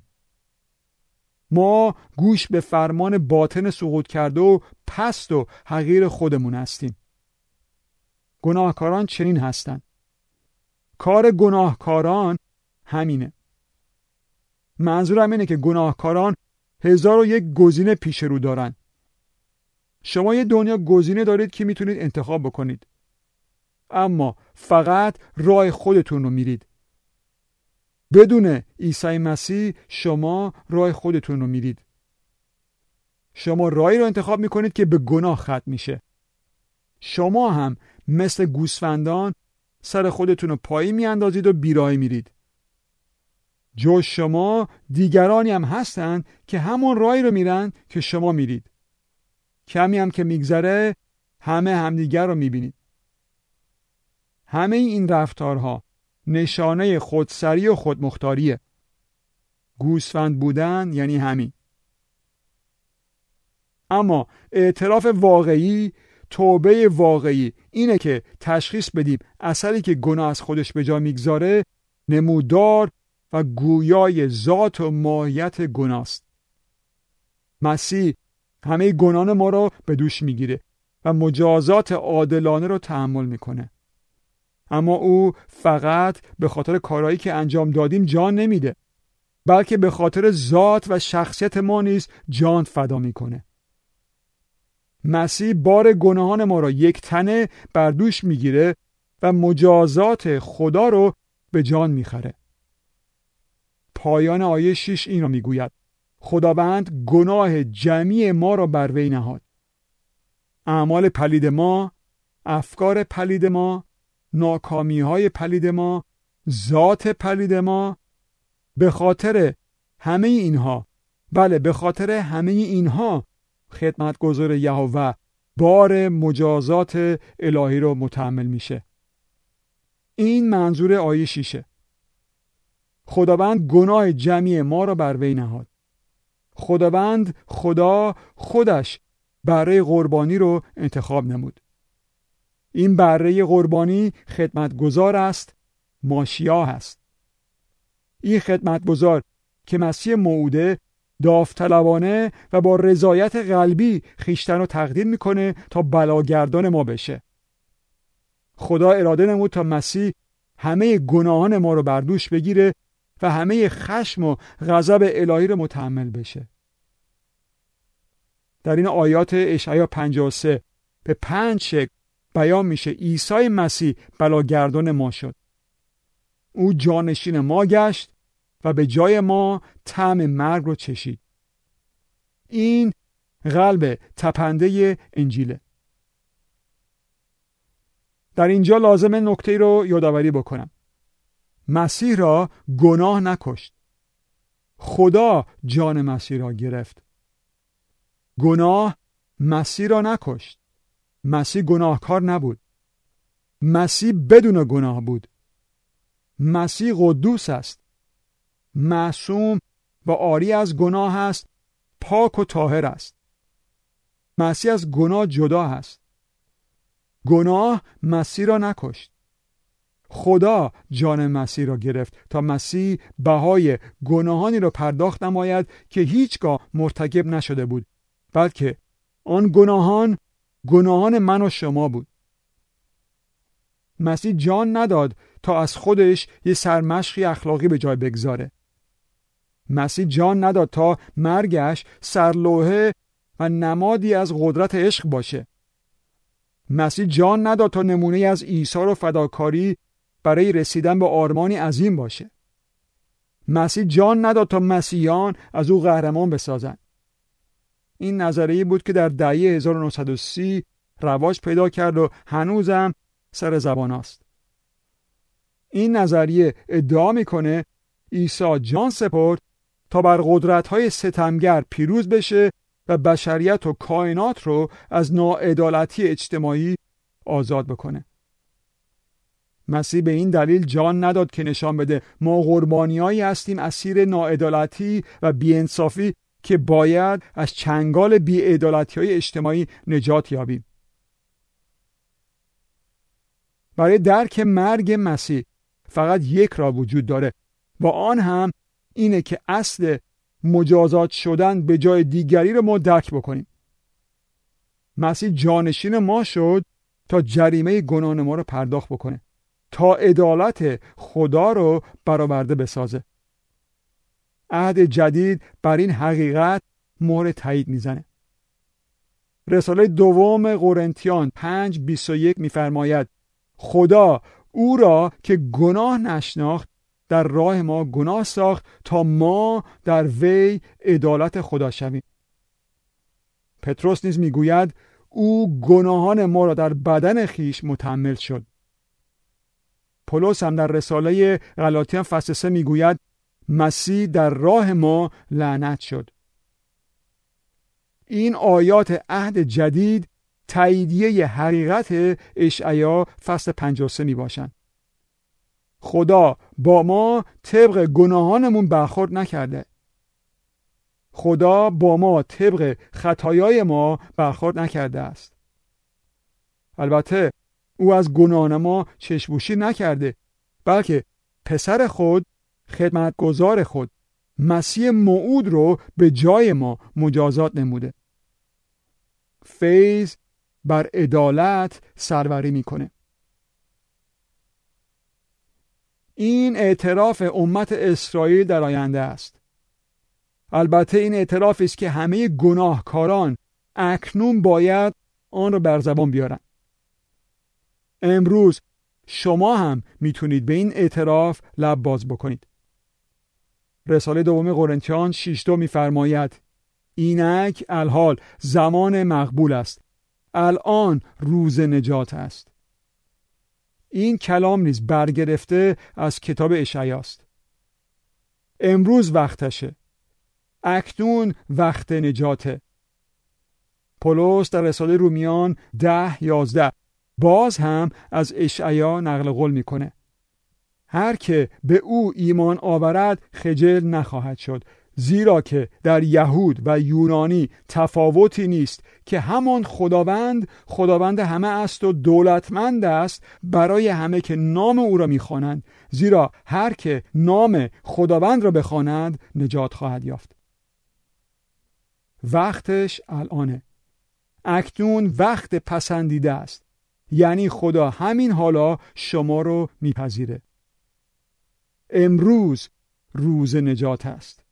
ما گوش به فرمان باطن سقوط کرده و پست و حقیر خودمون هستیم. گناهکاران چنین هستند. کار گناهکاران همینه. منظورم اینه که گناهکاران هزار و یک گزینه پیش رو دارن. شما یه دنیا گزینه دارید که میتونید انتخاب بکنید، اما فقط راه خودتون رو میرید. بدون عیسی مسیح شما راه خودتون رو میرید. شما راهی رو انتخاب میکنید که به گناه ختم میشه. شما هم مثل گوسفندان سر خودتون رو پایین میاندازید و بیراهی میرید. جز شما دیگرانی هم هستند که همون راهی رو میرن که شما میرید. کمی هم که میگذره همه همدیگر رو میبینید. همه این رفتارها نشانه خودسری و خودمختاریه. گوسفند بودن یعنی همین. اما اعتراف واقعی، توبه واقعی اینه که تشخیص بدیم اثری که گناه از خودش به جا میگذاره نمودار و گویای ذات و ماهیت گناه است. مسیح همه گناهان ما رو به دوش میگیره و مجازات عادلانه رو تحمل میکنه. اما او فقط به خاطر کارهایی که انجام دادیم جان نمیده، بلکه به خاطر ذات و شخصیت ما نیز جان فدا میکنه. مسیح بار گناهان ما را یک تنه بر دوش میگیره و مجازات خدا رو به جان میخره. پایان آیه شش این را میگوید: خداوند گناه جمعی ما را بر وی نهاد. اعمال پلید ما، افکار پلید ما، ناکامی های پلید ما، ذات پلید ما، به خاطر همه اینها، بله به خاطر همه اینها خدمتگزار یهوه بار مجازات الهی رو متحمل میشه. این منظور آیه شیشه. خداوند گناه جمعی ما را بر وی نهاد. خداوند خدا خودش بره قربانی رو انتخاب نمود. این بره قربانی خدمتگزار است، ماشیاه است. این خدمتگزار که مسیح موعوده داوطلبانه و با رضایت قلبی خویشتن رو تقدیم میکنه تا بلاگردان ما بشه. خدا اراده نمود تا مسیح همه گناهان ما رو بر دوش بگیره و همه خشم و غضب الهی رو متحمل بشه. در این آیات اشعیا پنجاه و سه به پنج شکل بیان میشه عیسی مسیح بلاگردان ما شد. او جانشین ما گشت و به جای ما طعم مرگ رو چشید. این قلب تپنده انجیله. در اینجا لازمه نکته رو یادآوری بکنم. مسیح را گناه نکشت. خدا جان مسیح را گرفت. گناه مسیح را نکشت. مسیح گناهکار نبود. مسیح بدون گناه بود. مسیح قدوس است، معصوم و عاری از گناه است، پاک و طاهر است. مسیح از گناه جدا است. گناه مسیح را نکشت. خدا جان مسیح را گرفت تا مسیح بهای گناهانی را پرداخت نماید که هیچگاه مرتکب نشده بود، بلکه آن گناهان گناهان من و شما بود. مسیح جان نداد تا از خودش یه سرمشقی اخلاقی به جای بگذاره. مسیح جان نداد تا مرگش سرلوحه و نمادی از قدرت عشق باشه. مسیح جان نداد تا نمونه از ایثار و فداکاری برای رسیدن به آرمانی عظیم باشه. مسیح جان نداد تا مسیحیان از او قهرمان بسازن. این نظریه بود که در دهه هزار و نهصد و سی رواج پیدا کرد و هنوزم سر زبان است. این نظریه ادعا میکنه عیسی جان سپرد تا بر قدرت‌های ستمگر پیروز بشه و بشریت و کائنات رو از ناعدالتی اجتماعی آزاد بکنه. مسیح به این دلیل جان نداد که نشان بده ما قربانیایی هستیم اسیر ناعدالتی و بی‌انصافی که باید از چنگال بی‌عدالتی‌های اجتماعی نجات یابیم. برای درک مرگ مسیح فقط یک راه وجود داره و آن هم اینه که اصل مجازات شدن به جای دیگری رو ما درک بکنیم. مسیح جانشین ما شد تا جریمه گناه ما رو پرداخت بکنه، تا عدالت خدا رو برآورده بسازه. عهد جدید بر این حقیقت مهر تایید میزنه. رساله دوم قرنتیان پنج بیست و یک میفرماید خدا او را که گناه نشناخت در راه ما گناه ساخت تا ما در وی عدالت خدا شویم. پتروس نیز میگوید او گناهان ما را در بدن خیش متحمل شد. پولس هم در رساله غلاطیان فصل سه میگوید مسیح در راه ما لعنت شد. این آیات عهد جدید تاییدیه حقیقت اشعیا فصل پنجاه و سه می باشند. خدا با ما طبق گناهانمون برخورد نکرده. خدا با ما طبق خطایای ما برخورد نکرده است. البته او از گناهان ما چشم‌پوشی نکرده، بلکه پسر خود، خدمتگزار خود، مسیح موعود رو به جای ما مجازات نموده. فیض بر عدالت سروری میکنه. این اعتراف امت اسرائیل در آینده است. البته این اعتراف است که همه گناهکاران اکنون باید آن را بر زبان بیارن. امروز شما هم میتونید به این اعتراف لب باز بکنید. رساله دوم قرنتیان شش دو میفرماید: اینک الحال زمان مقبول است، الان روز نجات است. این کلام نیز برگرفته از کتاب اشعیاست. امروز وقتشه، اکنون وقت نجاته. پولس در رساله رومیان ده یازده باز هم از اشعیا نقل قول میکنه: هر که به او ایمان آورد خجل نخواهد شد، زیرا که در یهود و یونانی تفاوتی نیست، که همان خداوند خداوند همه است و دولتمند است برای همه که نام او را میخوانند، زیرا هر که نام خداوند را بخواند نجات خواهد یافت. وقتش الانه، اکنون وقت پسندیده است، یعنی خدا همین حالا شما رو میپذیره. امروز روز نجات است.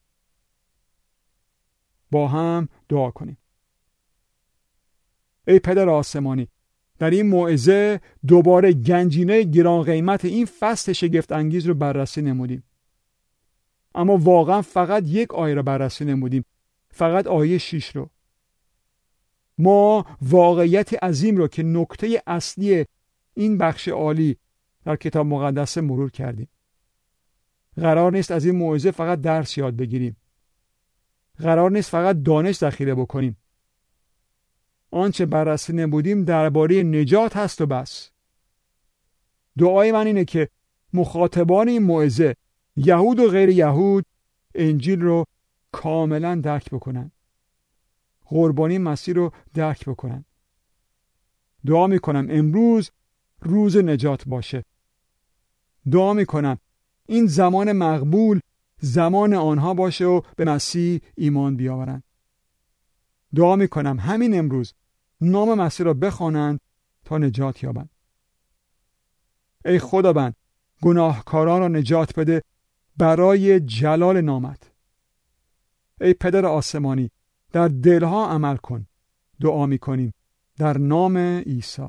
با هم دعا کنیم. ای پدر آسمانی، در این موعظه دوباره گنجینه گران قیمت این فصل شگفت انگیز رو بررسی نمودیم. اما واقعا فقط یک آیه رو بررسی نمودیم، فقط آیه شش رو. ما واقعیت عظیم رو که نکته اصلی این بخش عالی در کتاب مقدس مرور کردیم. قرار نیست از این موعظه فقط درس یاد بگیریم. قرار نیست فقط دانش ذخیره بکنیم. آنچه بررسی نمودیم درباره نجات هست و بس. دعای من اینه که مخاطبان این موعظه، یهود و غیر یهود، انجیل رو کاملا درک بکنن. قربانی مسیح رو درک بکنن. دعا میکنم امروز روز نجات باشه. دعا میکنم این زمان مقبول زمان آنها باشه و به مسیح ایمان بیاورند. دعا میکنم همین امروز نام مسیح را بخوانند تا نجات یابند. ای خداوند، گناهکاران را نجات بده برای جلال نامت. ای پدر آسمانی، در دلها عمل کن. دعا میکنیم در نام عیسی.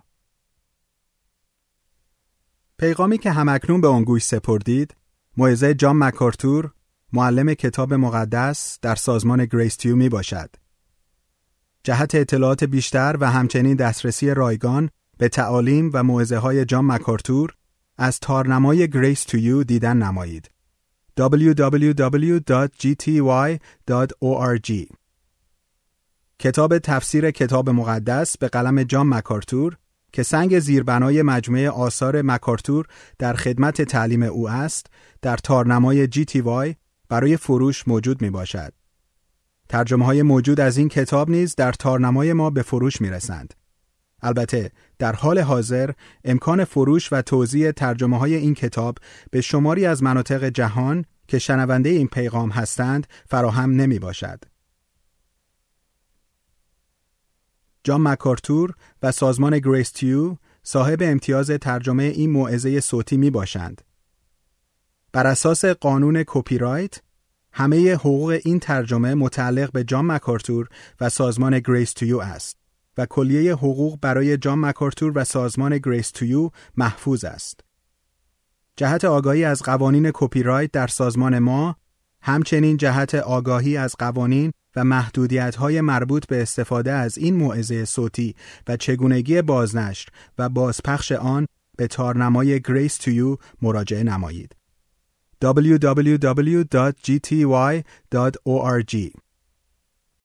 پیغامی که همکنون به آن گوش سپردید، موعظه جان مکارتور، معلم کتاب مقدس در سازمان گریس تیو می باشد. جهت اطلاعات بیشتر و همچنین دسترسی رایگان به تعالیم و موعظه های جان مکارتور از تارنمای گریس تیو دیدن نمایید. دبلیو دبلیو دبلیو دات جی تی وای دات او آر جی. کتاب تفسیر کتاب مقدس به قلم جان مکارتور که سنگ زیربنای مجموعه آثار مکارتور در خدمت تعلیم او است، در تارنمای جی تی وای برای فروش موجود می باشد. ترجمه های موجود از این کتاب نیز در تارنمای ما به فروش می رسند. البته در حال حاضر امکان فروش و توزیع ترجمه های این کتاب به شماری از مناطق جهان که شنونده این پیغام هستند فراهم نمی باشد. جان مکارتور و سازمان گریس تیو صاحب امتیاز ترجمه این موعظه صوتی می باشند. بر اساس قانون کپی رایت، همه حقوق این ترجمه متعلق به جان مکارتور و سازمان گریس تیو است و کلیه حقوق برای جان مکارتور و سازمان گریس تیو محفوظ است. جهت آگاهی از قوانین کپی رایت در سازمان ما، همچنین جهت آگاهی از قوانین و محدودیت‌های مربوط به استفاده از این موعظه صوتی و چگونگی بازنشر و بازپخش آن، به تارنمای گریس تیو مراجعه نمایید. دبلیو دبلیو دبلیو دات جی تی وای دات اورگ.